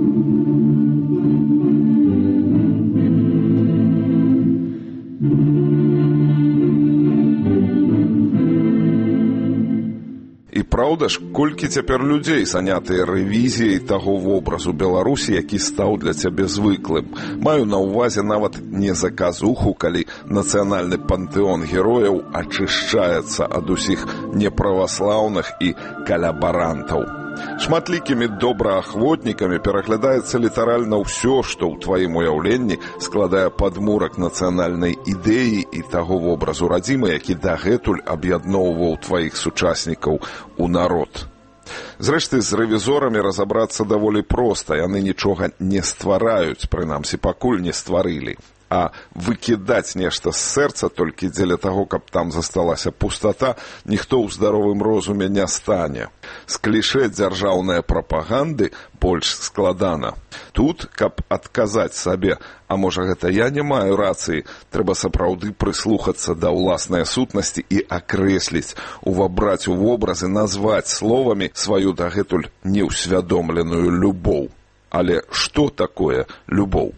І праўда ж, колькі цяпер людзей занятыя рэвізіяй таго вобразу Беларусі, які стаў для цябе звыклым. Маю на ўвазе нават не заказуху, калі нацыянальны пантэон герояў ачышчаецца ад усіх неправаслаўных і калябарантаў. Шматлікімі добраахвотнікамі пераглядаецца літаральна ўсё, што ў тваім уяўленні складае падмурак нацыянальнай ідэі і таго вобразу радзімы, які дагэтуль аб'ядноўваў тваіх сучаснікаў у народ. Зрэшты, з рэвізорамі разабрацца даволі проста, яны нічога не ствараюць, прынамсі пакуль не стварылі. А выкідаць нешта з сэрца толькі дзеля таго, каб там засталася пустата, ніхто ў здаровым розуме не стане. З клішэ дзяржаўнай прапаганды больш складана. Тут, каб адказаць сабе, а можа гэта я не маю рацыі, трэба сапраўды прыслухацца да ўласнай сутнасці і акрэсліць, увабраць у вобразы, назваць словамі сваю дагэтуль неўсвядомленую любоў. Але што такое любоў?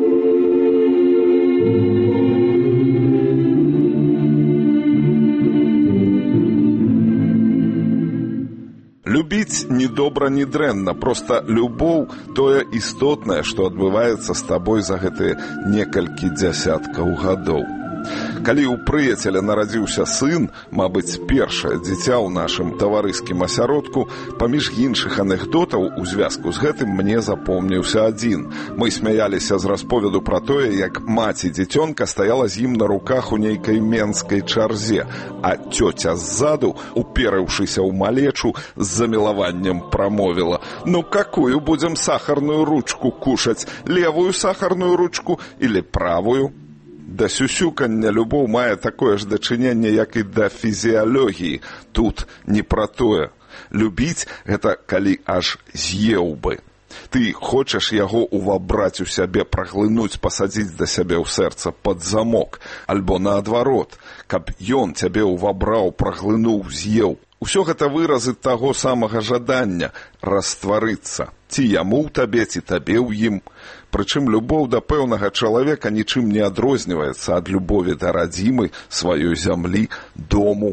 Любіць ні добра, ні дрэнна, проста любоў тое істотнае, што адбываецца з табой за гэтыя некалькі дзясяткаў гадоў. Калі ў прыяцеля нарадзіўся сын, мабыць, першае дзіця ў нашым таварыскім асяродку, паміж іншых анекдотаў у звязку з гэтым мне запомніўся адзін. Мы смяяліся з расповеду пра тое, як маці дзіцёнка стаяла з ім на руках у нейкай менскай чарзе, а цёця ззаду, уперыўшыся ў малечу, з замілаваннем прамовіла: «Ну, какую будем сахарную ручку кушаць? Левую сахарную ручку или правую?» Да сюсюкання любоў мае такое ж дачыненне, як і да фізіялогіі. Тут не пра тое. Любіць – гэта калі аж з'еў бы. Ты хочаш яго увабраць у сябе, праглынуць, пасадзіць да сябе ў сэрца пад замок. Альбо наадварот, каб ён цябе увабраў, праглынуў, з'еў. Усё гэта выразы таго самага жадання растварыцца. Ці яму ў табе, ці табе ў ім. Прычым любоў да пэўнага чалавека нічым не адрозніваецца ад любові да радзімы, сваёй зямлі, дому.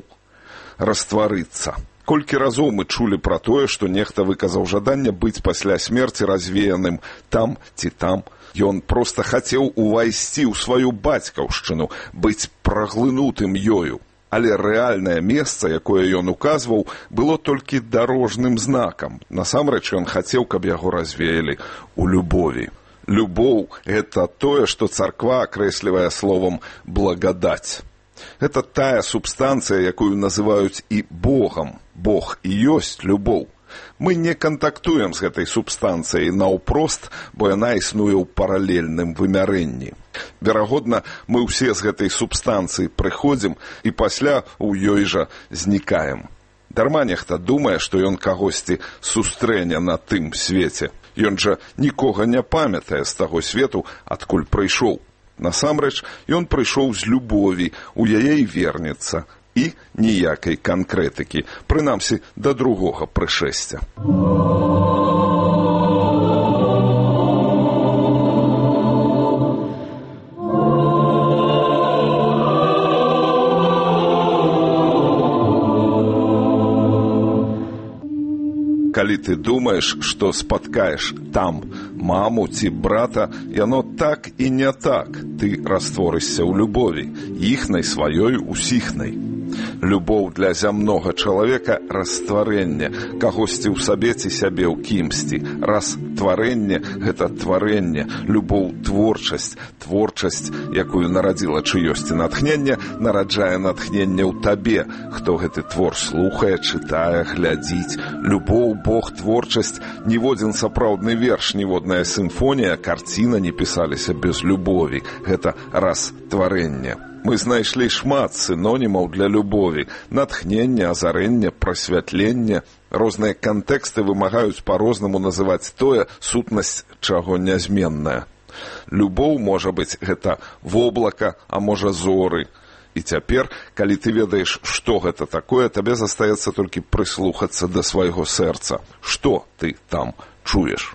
Растварыцца. Колькі разоў мы чулі пра тое, што нехта выказаў жаданне быць пасля смерці развеяным там ці там. Ён проста хацеў увайсці ў сваю бацькаўшчыну, быць праглынутым ёю. Але рэальнае месца, якое ён указваў, было толькі дарожным знакам. Насамрэч ён хацеў, каб яго развеялі ў любові. Любоў – гэта тое, што царква акрэслівае словам «благадаць». Гэта тая субстанцыя, якую называюць і Богам. Бог і ёсць любоў. Мы не кантактуем з гэтай субстанцыяй наўпрост, бо яна існуе ў паралельным вымярэнні. Верагодна, мы ўсе з гэтай субстанцыі прыходзім і пасля ў ёй жа знікаем. Дарма нехта думае, што ён кагосьці сустрэне на тым свеце. Ён жа нікога не памятае з таго свету, адкуль прыйшоў. Насамрэч, ён прыйшоў з любові, у яе і вернецца. І ніякай канкрэтыкі, прынамсі, да другога прышэсця. Калі ты думаеш, што спаткаеш там маму ці брата, яно так і не так. Ты растворышся ў любові, іхнай, сваёй, усіхнай. Любоў для зямнога чалавека – растварэнне, кагосьці ў сабе ці сябе ў кімсьці. Растварэнне – гэта тварэнне, любоў – творчасць. Творчасць, якую нарадзіла чыёсьці натхненне, нараджае натхненне ў табе, хто гэты твор слухае, чытае, глядзіць. Любоў, Бог, творчасць – ніводзін сапраўдны верш, ніводная сімфонія, карціна не пісаліся без любові. Гэта растварэнне. Мы знайшлі шмат синонімаў для любові. Натхнення, азарэнне, прасвятленне. Розныя кантэксты вымагаюць па-рознаму называць тое, сутнасць чаго нязменная. Любоў, можа быць, гэта воблака, а можа зоры. І цяпер, калі ты ведаеш, што гэта такое, табе застаецца толькі прыслухацца да свайго сэрца. Што ты там чуеш?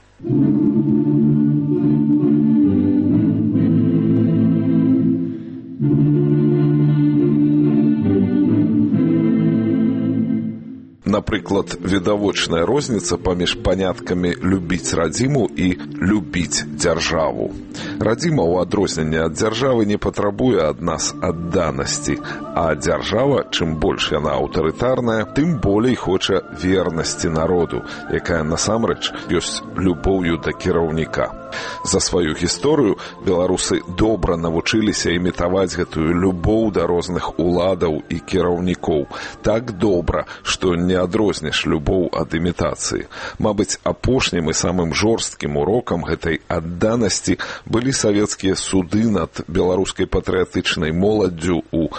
Напрыклад, відавочная розніца паміж паняткамі «любіць радзіму» і «любіць дзяржаву». Радзіма, у адрозненне ад дзяржавы, не патрабуе ад нас адданасці, а дзяржава, чым больш яна аўтарытарная, тым болей хоча вернасці народу, якая насамрэч ёсць любоўю да кіраўніка. За сваю гісторыю беларусы добра навучыліся імітаваць гэтую любоў да розных уладаў і кіраўнікоў. Так добра, што не адрозніш любоў ад імітацыі. Мабыць, апошнім і самым жорсткім урокам гэтай адданасці былі савецкія суды над беларускай патрыятычнай моладдзю ў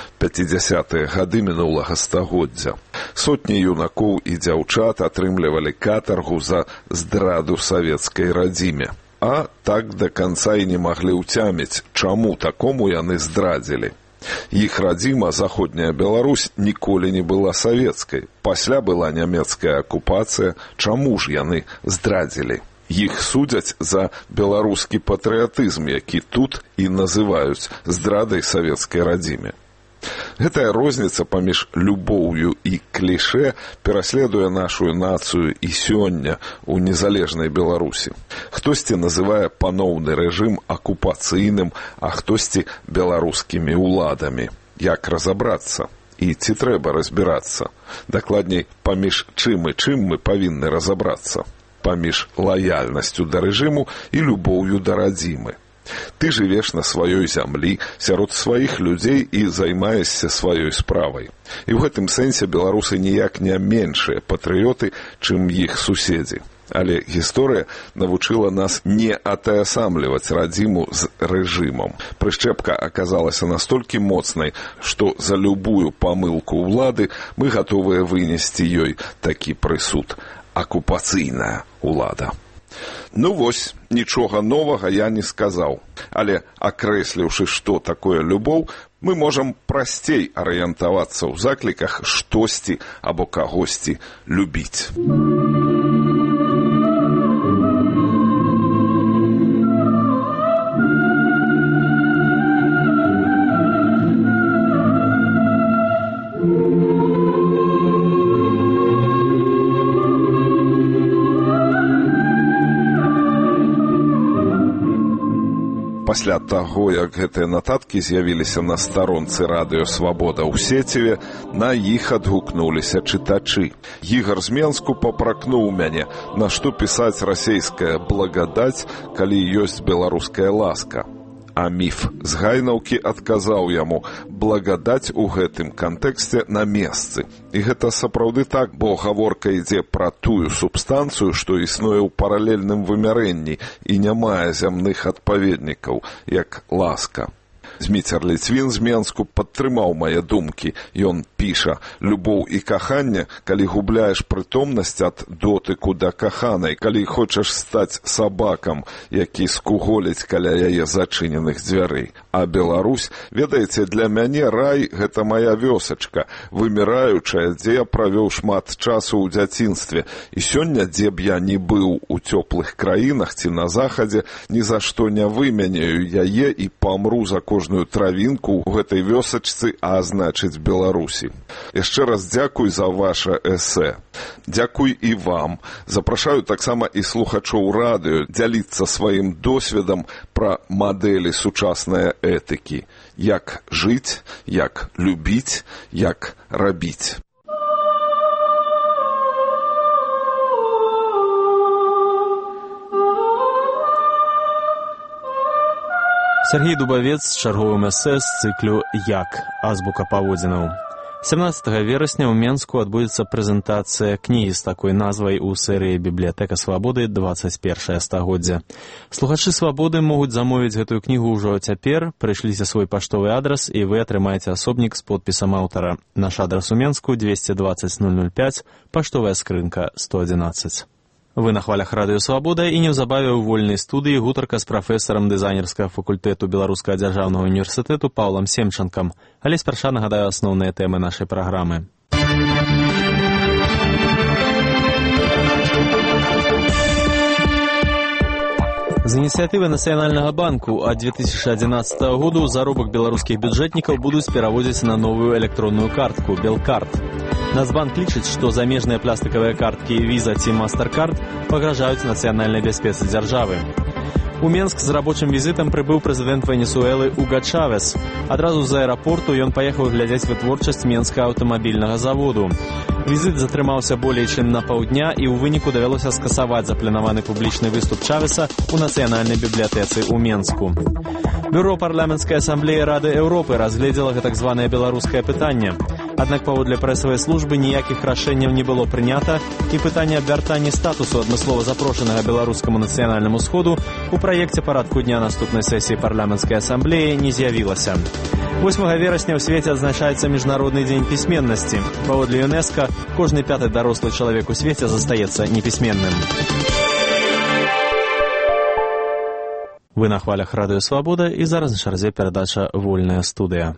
50-е гады мінулага стагоддзя. Сотні юнакоў і дзяўчат атрымлівалі катаргу за здраду савецкай радзіме. А так да канца і не маглі ўцяміць, чаму такому яны здрадзілі. Іх радзіма, заходняя Беларусь, ніколі не была савецкай. Пасля была нямецкая акупацыя, чаму ж яны здрадзілі? Іх судзяць за беларускі патрыятызм, які тут і называюць здрадай савецкай радзіме. Гэтая розніца паміж любоўю і клішэ пераследуе нашу нацыю і сёння ў незалежнай Беларусі. Хтосьці называе паноўны рэжым акупацыйным, а хтосьці беларускімі ўладамі. Як разабрацца? І ці трэба разбірацца? Дакладней, паміж чым і чым мы павінны разабрацца? Паміж лаяльнасцю да рэжыму і любоўю да радзімы. Ты жывеш на сваёй зямлі, сярод сваіх людзей і займаешся сваёй справай. І ў гэтым сэнсе беларусы ніяк не меншыя патрыёты, чым іх суседзі. Але гісторыя навучыла нас не атаясамліваць радзіму з рэжымам. Прышчэпка аказалася настолькі моцнай, што за любую памылку ўлады мы гатовыя вынесці ёй такі прысуд. Акупацыйная ўлада. Ну вось, нічога новага я не сказаў. Але, акрэсліўшы, што такое любоў, мы можам прасцей арыентавацца ў закліках штосьці або кагосьці любіць. Пасля таго, як гэтыя нататкі з'явіліся на старонцы радыё «Свабода» ў сеціве, на іх адгукнуліся чытачы. Ігар з Менску папракнуў мяне, на што пісаць расейская благадаць, калі ёсць беларуская ласка. А міф з Гайнаўкі адказаў яму: благадаць у гэтым кантэксце на месцы. І гэта сапраўды так, бо гаворка ідзе пра тую субстанцыю, што існуе ў паралельным вымярэнні і не мае зямных адпаведнікаў, як ласка. Зміцер Ліцвін з Менску падтрымаў мае думкі. Ён піша: любоў і каханне, калі губляеш прытомнасць ад дотыку да каханай, калі хочаш стаць сабакам, які скуголіць каля яе зачыненых дзвярэй. А Беларусь, ведаеце, для мяне рай – гэта моя вёсачка, вымираючая, дзе я правёў шмат часу ў дзяцінстве. І сёння, дзе б я не быў у цёплых краінах ці на захадзе, ні за што не выменяю яе і памру за кожную травінку ў гэтай вёсачцы, а значыць Беларусі. Яшчэ раз дзякуй за ваше эсэ. Дзякуй і вам. Запрашаю таксама і слухачоў радыё дзяліцца сваім досведам пра мадэлі сучаснай этыкі. Як жыць, як любіць, як рабіць. Сергей Дубавец з чарговым эсэ з цыклю «Як. Азбука паводзінаў». 17 верасня ў Менску адбудзецца прэзентацыя кнігі з такой назвай у серыі «Бібліятэка свабоды. 21 стагоддзя». Слухачы свабоды могуць замовіць гэтую кнігу ўжо цяпер. Прышліце свой паштовы адрас, і вы атрымаеце асобнік з подпісам аўтара. Наш адрас у Менску 220 005, паштовая скрынка 111. Вы на хвалях радыё «Свабода» і неўзабаве ў вольнай студыі гутарка з прафесарам дызайнерскага факультэту Беларускага дзяржаўнага універсітэту Паўлам Семчанкам. Але спярша нагадаю асноўныя тэмы нашай праграмы. З ініцыятывы Нацыянальнага банку ад 2011 году заробак беларускіх бюджэтнікаў будуць пераводзіць на новую электронную картку «Белкарт». Нацбанк лічыць, што замежныя пластыкавыя карткі «Віза» ці «Мастеркард» пагражаюць нацыянальнай бяспецы дзяржавы. У Менск з рабочым візітам прыбыў прэзідэнт Венесуэлы Уга Чавес. Адразу з аэрапорту ён паехаў глядзець вытворчасць Менскага аўтамабільнага заводу. Візіт затрымаўся болей чым на паўдня, і ў выніку давялося скасаваць запланаваны публічны выступ Чавеса ў нацыянальнай бібліятэцы ў Менску. Бюро парламенцкай асамблеі Рады Еўропы разгледзела так званае беларускае пытанне. Аднак паводле прэсавай службы ніякіх рашэнняў не было прынята, і пытанне аб вяртанні статусу адмыслова запрошанага беларускаму нацыянальнаму сходу у праекце парадку дня наступнай сесіі парламенцкай асамблеі не з'явілася. 8 верасня ў свеце адзначаецца Міжнародны дзень пісьменнасці. Паводле ЮНЕСКО, кожны 5-й дарослы чалавек у свеце застаецца непісьменным. Вы на хвалях радыё «Свабода», і зараз на чарзе перадача «Вольная студыя».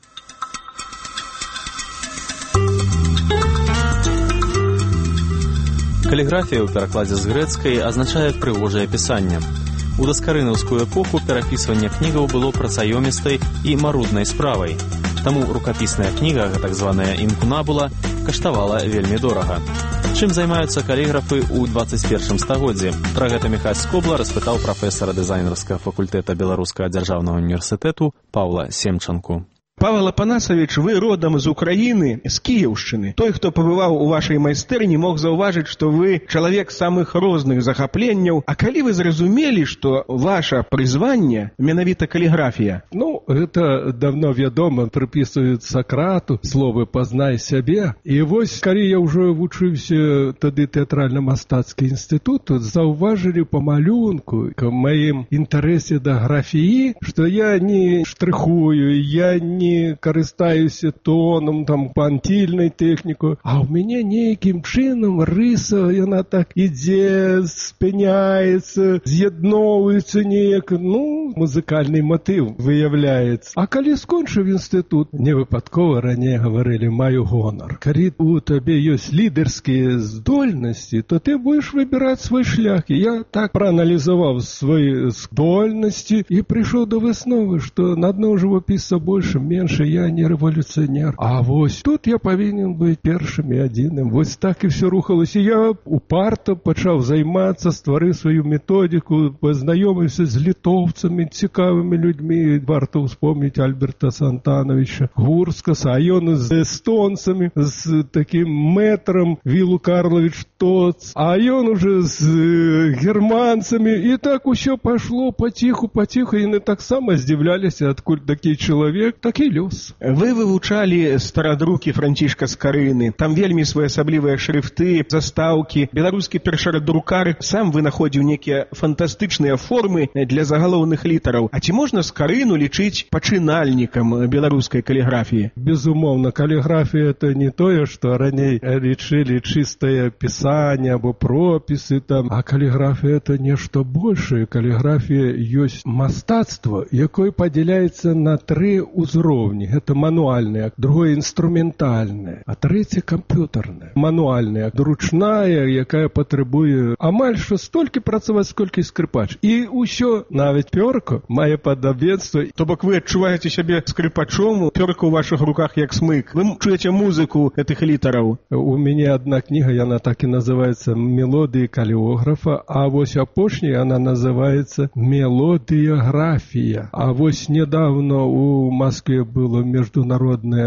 Каліграфія ў перакладзе з грэцкай азначае прыгожае пісанне. У даскарынаўскую эпоху перапісванне кнігаў было працаёмістай і маруднай справай. Таму рукапісная кніга, так званая інкунабула, каштавала вельмі дорага. Чым займаюцца каліграфы ў 21 стагоддзі? Пра гэта Міхась Скобла распытаў прафесара дызайнерскага факультэта Беларускага дзяржаўнага універсітэту Паўла Семчанку. Павел Апанасович, вы родом з Украины, з Киевщины. Той, хто побываў у вашай майстэрні, мог заўважыць, што вы чалавек самых розных захапленняў. А калі вы зразумелі, што ваша прызванне менавіта каліграфія? Ну, гэта давно вядома, прыпісваюць Сакрату словы «пазнай сябе». І вось, калі я ўжо вучыўся тады тэатральна-мастацкі інстытут, заўважылі па малюнку, к маім інтарэсе да графіі, што я не штрыхую, я не карыстаюся тоном, там, пантільнай тэхніку, а ў мяне нейкім чынам рыса, яна так ідзе, спыняецца, з'ядноўваецца неяк, ну, музыкальны матыў выяўляецца. А калі скончыў інстытут, не выпадкова раней гаварылі «маю гонар». Калі у табе ёсць лідарскія здольнасці, то ты будзеш выбіраць свой шлях. І я так прааналізаваў свае здольнасці і прыйшоў да высновы, што на адного жывапісца больше, меньше, я не рэвалюцыянер. А вось тут я павінен быць першым і адзіным. Вось так і все рухалася. Я упарта пачаў займацца, стварыў сваю методику, пазнаёміўся з літоўцамі, цікавымі людьми. Варта ўспомніць Альберта Сантановича Гурскаса, а ён з эстонцамі, з таким мэтрам Вілу Карлович Тоц, а ён уже з германцамі. І так усё пашло паціху, і яны таксама здзіўляліся, адкуль такі чалавек. Так такі лёс. Вы вывучалі старадрукі Францішка Скарыны. Там вельмі своеасаблівыя шрыфты, застаўкі. Беларускі першадрукар сам вынаходзіў некія фантастычныя формы для загалоўных літараў. А ці можна Скарыну лічыць пачынальнікам беларускай каліграфіі? Безумоўна, каліграфія — это не тое, што раней лічылі чыстае пісанне або пропісы там, а каліграфія — это нешта большее. Каліграфія ёсць мастацтва, якое падзяляецца на 3 ўзроўні. Гэта мануальная, другое інструментальная, а трэцяе камп'ютарная. Мануальная, ручная, якая патрабуе амаль што столькі працаваць, сколькі скрыпач. І ўсё, нават пёрка мае падабенства. То бок вы адчуваеце сябе скрыпачом, пёрка ў вашых руках як смык. Вы чуеце музыку гэтых літараў. У мяне адна кніга, яна так і называецца «Мелодыі каліграфа», а вось апошняя яна называецца «Мелодыяграфія». А вось недавно у Москве была международная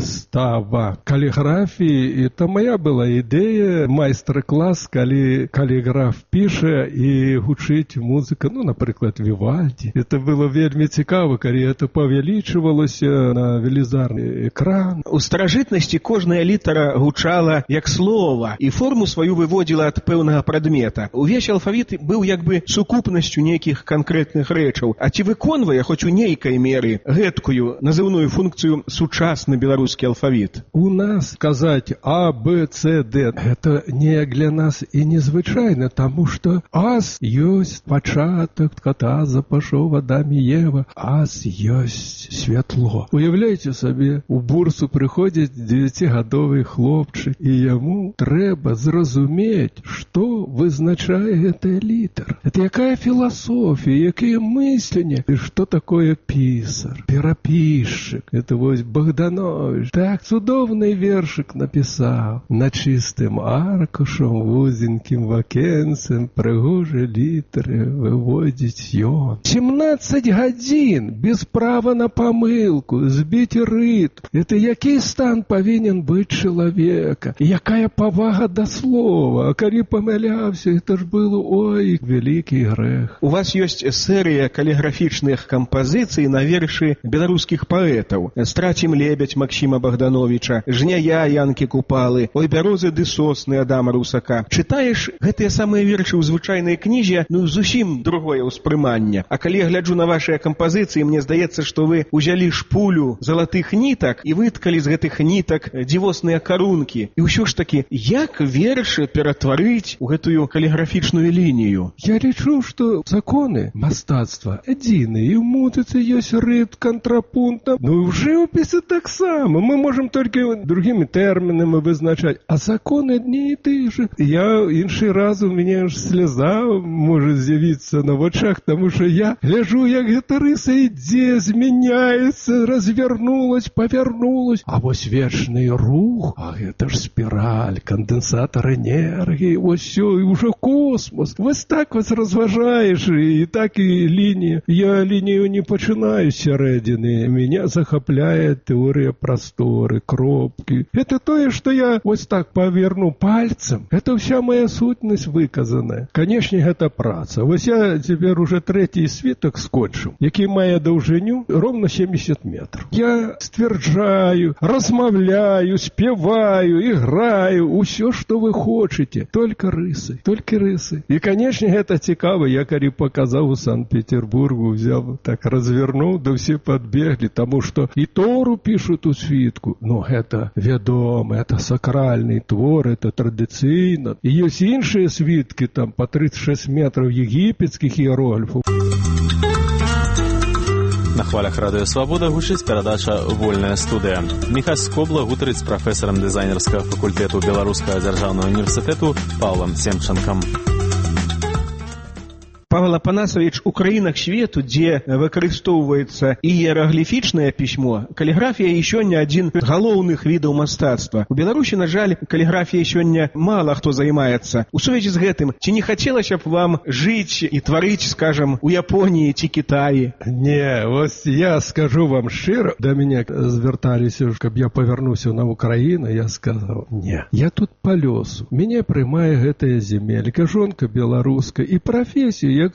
выстава каліграфіі, і это моя была ідэя, майстар-клас, калі каліграф піша і гучыць музыка, ну, напрыклад, Вівальді. Это было вельмі цікава, калі это павялічвалася на велізарны экран. У старажытнасці кожная літара гучала як слова, і форму сваю выводзіла ад пэўнага прадмета. Увесь алфавіт быў як бы сукупнасцю нейкіх канкрэтных рэчаў. А ці выконвае хоць у нейкай меры гэткую назыўную функцыю сучасны беларускі алфавіт? У нас сказаць А, Б, С, Д — это не для нас і незвычайна, таму што ас ёсць пачатак, катаза, пашоў, Адам і Ева. Ас ёсць святло. Уяўляеце сабе, у бурсу прыходзіць 9гадовы хлопчык, і яму трэба зразумець, што вызначае гэтая літара. Это якая філасофія, якія мысленне, і што такое пісар, перапісчык. Это вось Богданович. Так цудоўны вершык напісаў. На чыстым аркушам, вузенькім вакенцем прыгожыя літары выводзіць ён. 17 гадзін без права на памылку, збіць рытм. Это які стан павінен быць чалавека? Якая павага да слова? А калі памыляўся, это ж было, ой, вялікі грэх. У вас ёсць серыя каліграфічных кампазіцый на вершы беларускіх паэтаў. «Страцім лебедь» Максіма Богдановича, «Жняя» Янкі Купалы, «Ой, бярозы ды сосны» Адама Русака. Чытаеш гэтыя самыя вершы ў звычайнай кнізе, ну, зусім другое ўспрыманне. А калі я гляджу на вашыя кампазіцыі, мне здаецца, што вы узялі шпулю залатых нітак і выткалі з гэтых нітак дзівосныя карункі. І ўсё ж такі, як вершы ператварыць у гэтую каліграфічную лінію? Я лічу, што законы мастацтва адзіныя, і ў музыцы ёсць рытм, кантрапункт. Ну і ў жывапісе таксама. Мы можам толькі другімі тэрмінамі вызначаць, а законы адні і ты ж. Я іншы раз у мяне ж сляза можа з'явіцца на вачах, таму што я гляжу, як гэта рыса ідзе, змяняецца, развярнулась, павярнулась. А вось вечны рух, а гэта ж спіраль, кандэнсатар энергіі, вось усё, і ўжо космос. Вось так вось разважаеш, і так і лінія. Я лінію не пачынаю з сярэдзіны. Меня захапляе тэорыя прасторы, кропкі. Это тое, што я вось так паверну пальцем. Это вся моя сутнасць выказаная. Канешне, гэта праца. Вось я цяпер уже 3-й світак скончыў, які мае даўжыню ровно 70 метров. Я сцвярджаю, размаўляю, спеваю, іграю, усё, што вы хочаце. Только рысы, толькі рысы. І, канешне, гэта цікава. Я калі паказаў у Санкт-Петербургу, взял, так развернуў, да ўсе падбеглі, таму што і Тору пішуць у світку. Ну, гэта вядома, это сакральны твор, это традыцыйна. І ёсць іншыя світкі, там, по 36 метров егіпецкіх іерогліфаў. На хвалях радыё «Свабода» гучыць перадача «Вольная студыя». Міхась Скобла гутарыць з прафесарам дызайнерскага факультэту Беларускага дзяржаўнага універсітэту Паўлам Семчанкам. Павел Апанасович, у краінах свету, дзе выкарыстоўваецца іерагліфічнае пісьмо, каліграфія і сёння адзін з галоўных відаў мастацтва. У Беларусі, на жаль, каліграфіяй сёння мала хто займаецца. У сувязі з гэтым, ці не хацелася б вам жыць і тварыць, скажам, у Японіі ці Кітаі? Не, вось я скажу вам шчыра, да мяне звярталіся, каб я павярнуўся на Украіну, я сказаў, не, я тут па лёсу. Мяне прымае гэтая зямелька, жонка беларуска і прафесію, як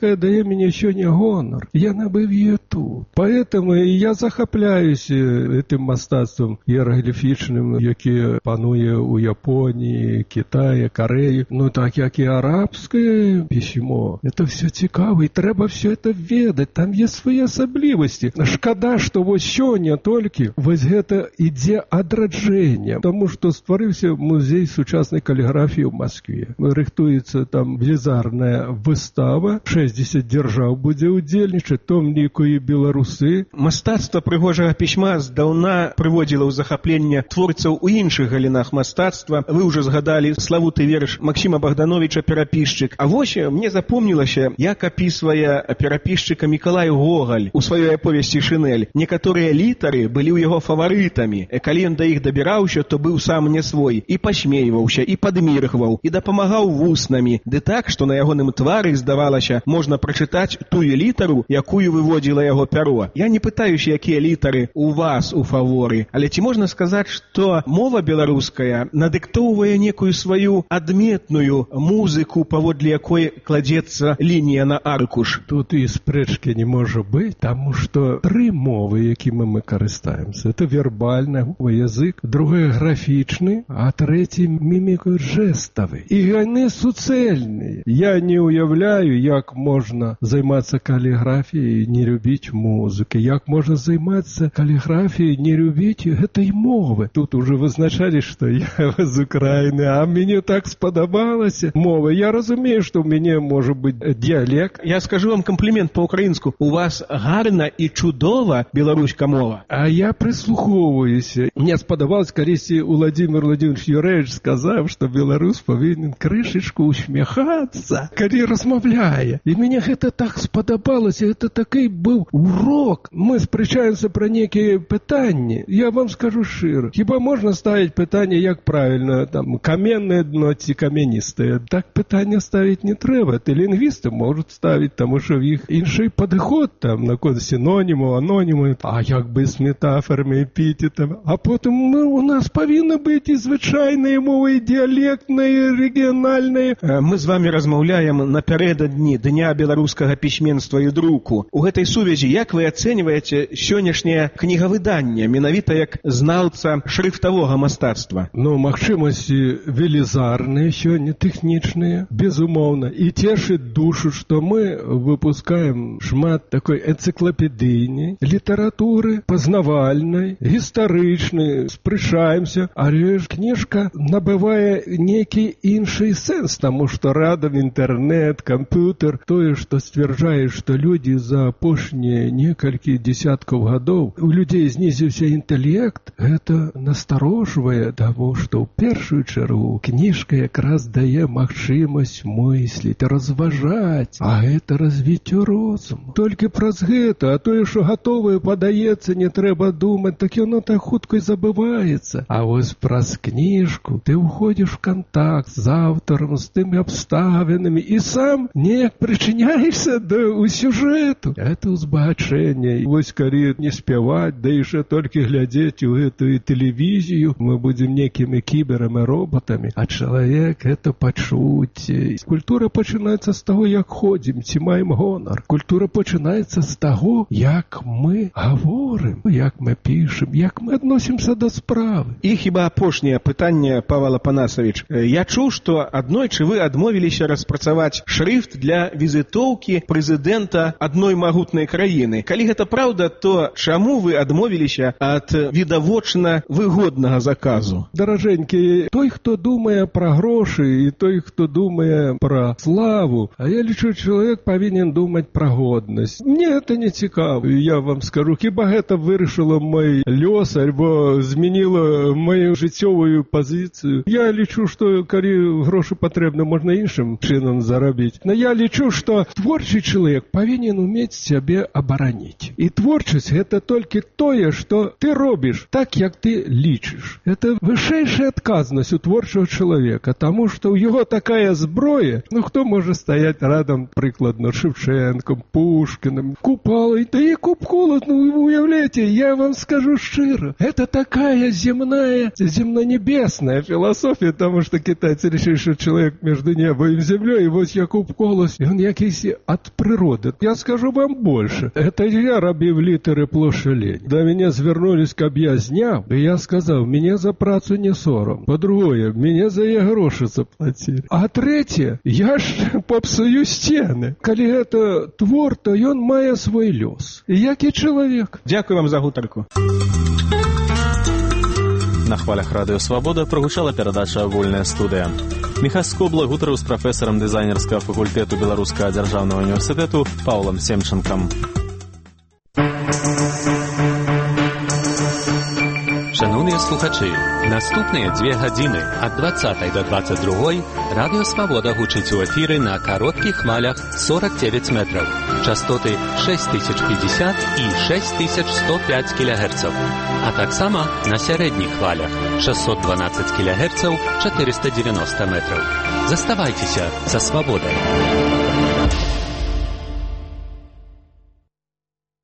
яка дає мені сьогодні гонор. Я набив її тут. Поэтому я захопляюсь тим мистецтвом іерогліфічним, яке панує у Японії, Китаї, Кореї. Ну, так як і арабське письмо. Це все цікаво, і треба все це ведати. Там є свої особливості. Шкода, що ось сьогодні тільки ось це йде одродження. Тому що створився музей сучасної каліграфії в Москві. Рихтується там велізарна вистава. 60 держав буде удзельнічати, том нікої білоруси. Мастацтва прыгожага пісьма здаўна прыводзіла ў захапленне творцаў у іншых галінах мастацтва. Вы ўжо згадалі славуты верш Максіма Богдановича «Перапісчык». А вось мне запомнілася, як апісвае перапісчыка Мікалай Гогаль у сваёй аповесці «Шынель». Некаторыя літары былі ў яго фаварытамі. Калі ён да іх дабіраўся, то быў сам не свой. І пасмейваўся, і падміргваў, і дапамагаў вуснамі. Ды так, што на ягоным твары, здавалася, можна прачытаць тую літару, якую выводзіла яго пяро. Я не пытаюся, якія літары у вас у фаворы, але ці можна сказаць, што мова беларуская надыктоўвае некую сваю адметную музыку, паводле якой кладзецца лінія на аркуш? Тут і спрэчкі не можа быць, таму што 3 мовы, якімі мы карыстаемся. Это вербальны язык, другое графічны, а трэці міміка-жэставы. І яны суцэльныя. Я не уяўляю, як можна займацца каліграфіяй і не любіць музыкі, як можна займацца каліграфіяй і не любіць гэтай мовы. Тут уже вызначалі, што я з Украіны, а мне так спадабалася мова. Я разумею, што ў мяне можа быць дыялект. Я скажу вам комплімент по-украінску. У вас гарна і чудова беларуская мова. А я прислухоўваюся. Мне спадабалася, калісьці Владимир Владимирович Юревич сказаў, што беларус павінен крышачку усміхацца, калі размаўляе. І мне гэта так спадабалася, гэта такі быў урок. Мы спрачаемся пра некія пытанні. Я вам скажу шчыра. Хіба можна ставіць пытанне, як правільна, там, каменнае дно ці камяністае? Так пытанне ставіць не трэба. Ты лінгвісты можуць ставіць, таму што в іх іншы падыход, там, наконт сінонімаў, анонімаў, а як бы з метафорамі, эпітетам. А потым у нас павінна быць і звычайныя мовы, і дыялектныя, рэгіянальныя. Мы з вами размаўляем напярэдадні Дня беларускага пісьменства і друку. У гэтай сувязі як вы ацэньваеце сённяшняе кнігавыданне, менавіта як знаўца шрыфтавога мастацтва? Ну, магчымасці велізарныя сёння, тэхнічныя, безумоўна. І цешыць душу, што мы выпускаем шмат такой энцыклапедыйнай літаратуры, пазнавальнай, гістарычнай, спрачаемся, але ж кніжка набывае нейкі іншы сэнс, таму што радам інтэрнэт, камп'ютер, тое, што сцвярджае, што людзі за апошнія некалькі дзесяткаў гадоў у людзей знізіўся інтэлект, гэта насторожвае, таму што ў першую чаргу кніжка якраз дае магчымасць мысліць, разважаць, а гэта развіццё розуму. Толькі праз гэта, а тое, што гатовае падаецца, не трэба думаць, так яно так хутка і забываецца. А вось праз кніжку ты ўходзіш в контакт з аўтарам, з тымі абставінамі і сам неяк прычыняешся да сюжэту. Это узбагачэнне. Вось калі не спяваць, да яшчэ толькі глядзець у гэтую тэлевізію, мы будзем некімі кіберамі, роботамі, а чалавек это пачуць. Культура пачынаецца з таго, як ходзім, ці маем гонар. Культура пачынаецца з таго, як мы гаворым, як мы пішем, як мы адносімся да справы. І хіба апошняе пытанне, Павел Апанасович. Я чуў, што аднойчы вы адмовіліся распрацаваць шрыфт для візітоўкі прэзідэнта адной магутнай краіны. Калі гэта праўда, то чаму вы адмовіліся ад відавочна выгоднага заказу? Даражэнькі, той, хто думае пра грошы, і той, хто думае пра славу, а я лічу, чалавек павінен думаць пра годнасць. Мне гэта не цікава. Я вам скажу, хіба гэта вырашыла мой лёс, альбо змяніла мою жыццёвую пазіцыю. Я лічу, што калі грошы патрэбна, можна іншым чынам зарабіць. Но я лічу, што творчы чалавек павінен умець сябе абараніць. І творчасць гэта толькі тое, што ты робіш так, як ты лічыш. Это вышэйшая адказнасць у творчага чалавека, таму што ў яго такая зброя, ну хто можа стаяць радам, прыкладна, Шевченком, Пушкиным, Купалой, да и Купкола, ну вы уявляете, я вам скажу шчыра, это такая земная, земно-небесная философия, потому что китайцы решили, что человек между небом и землей, и вот я Купколос, и он якийсь от природы. Я скажу вам больше. Это я робив літери площа лень. До меня звернулись, каб я зняв, и я сказал, мне за працу не сором. По-другое, мне за я гроши заплатили. А третье, я ж попсую стены. Коли это твор, то он мае свой лёс. И який чоловік. Дякую вам за гутарку. На хвалях Радыё Свабода прагучала перадача «Вольная студыя». Міхась Скобла гутарыў з прафесарам дызайнерскага факультэту Беларускага дзяржаўнага універсітэту Паўлам Семчанкам. Шановні слухачі, наступні 2 години від 20 до 22 Радіо Свобода гучить у ефірі на коротких хвалях 49 метрів, частоти 6050 і 6105 кГц, а так само на середніх хвалях 612 кГц 490 метрів. Заставайтеся со Свободою.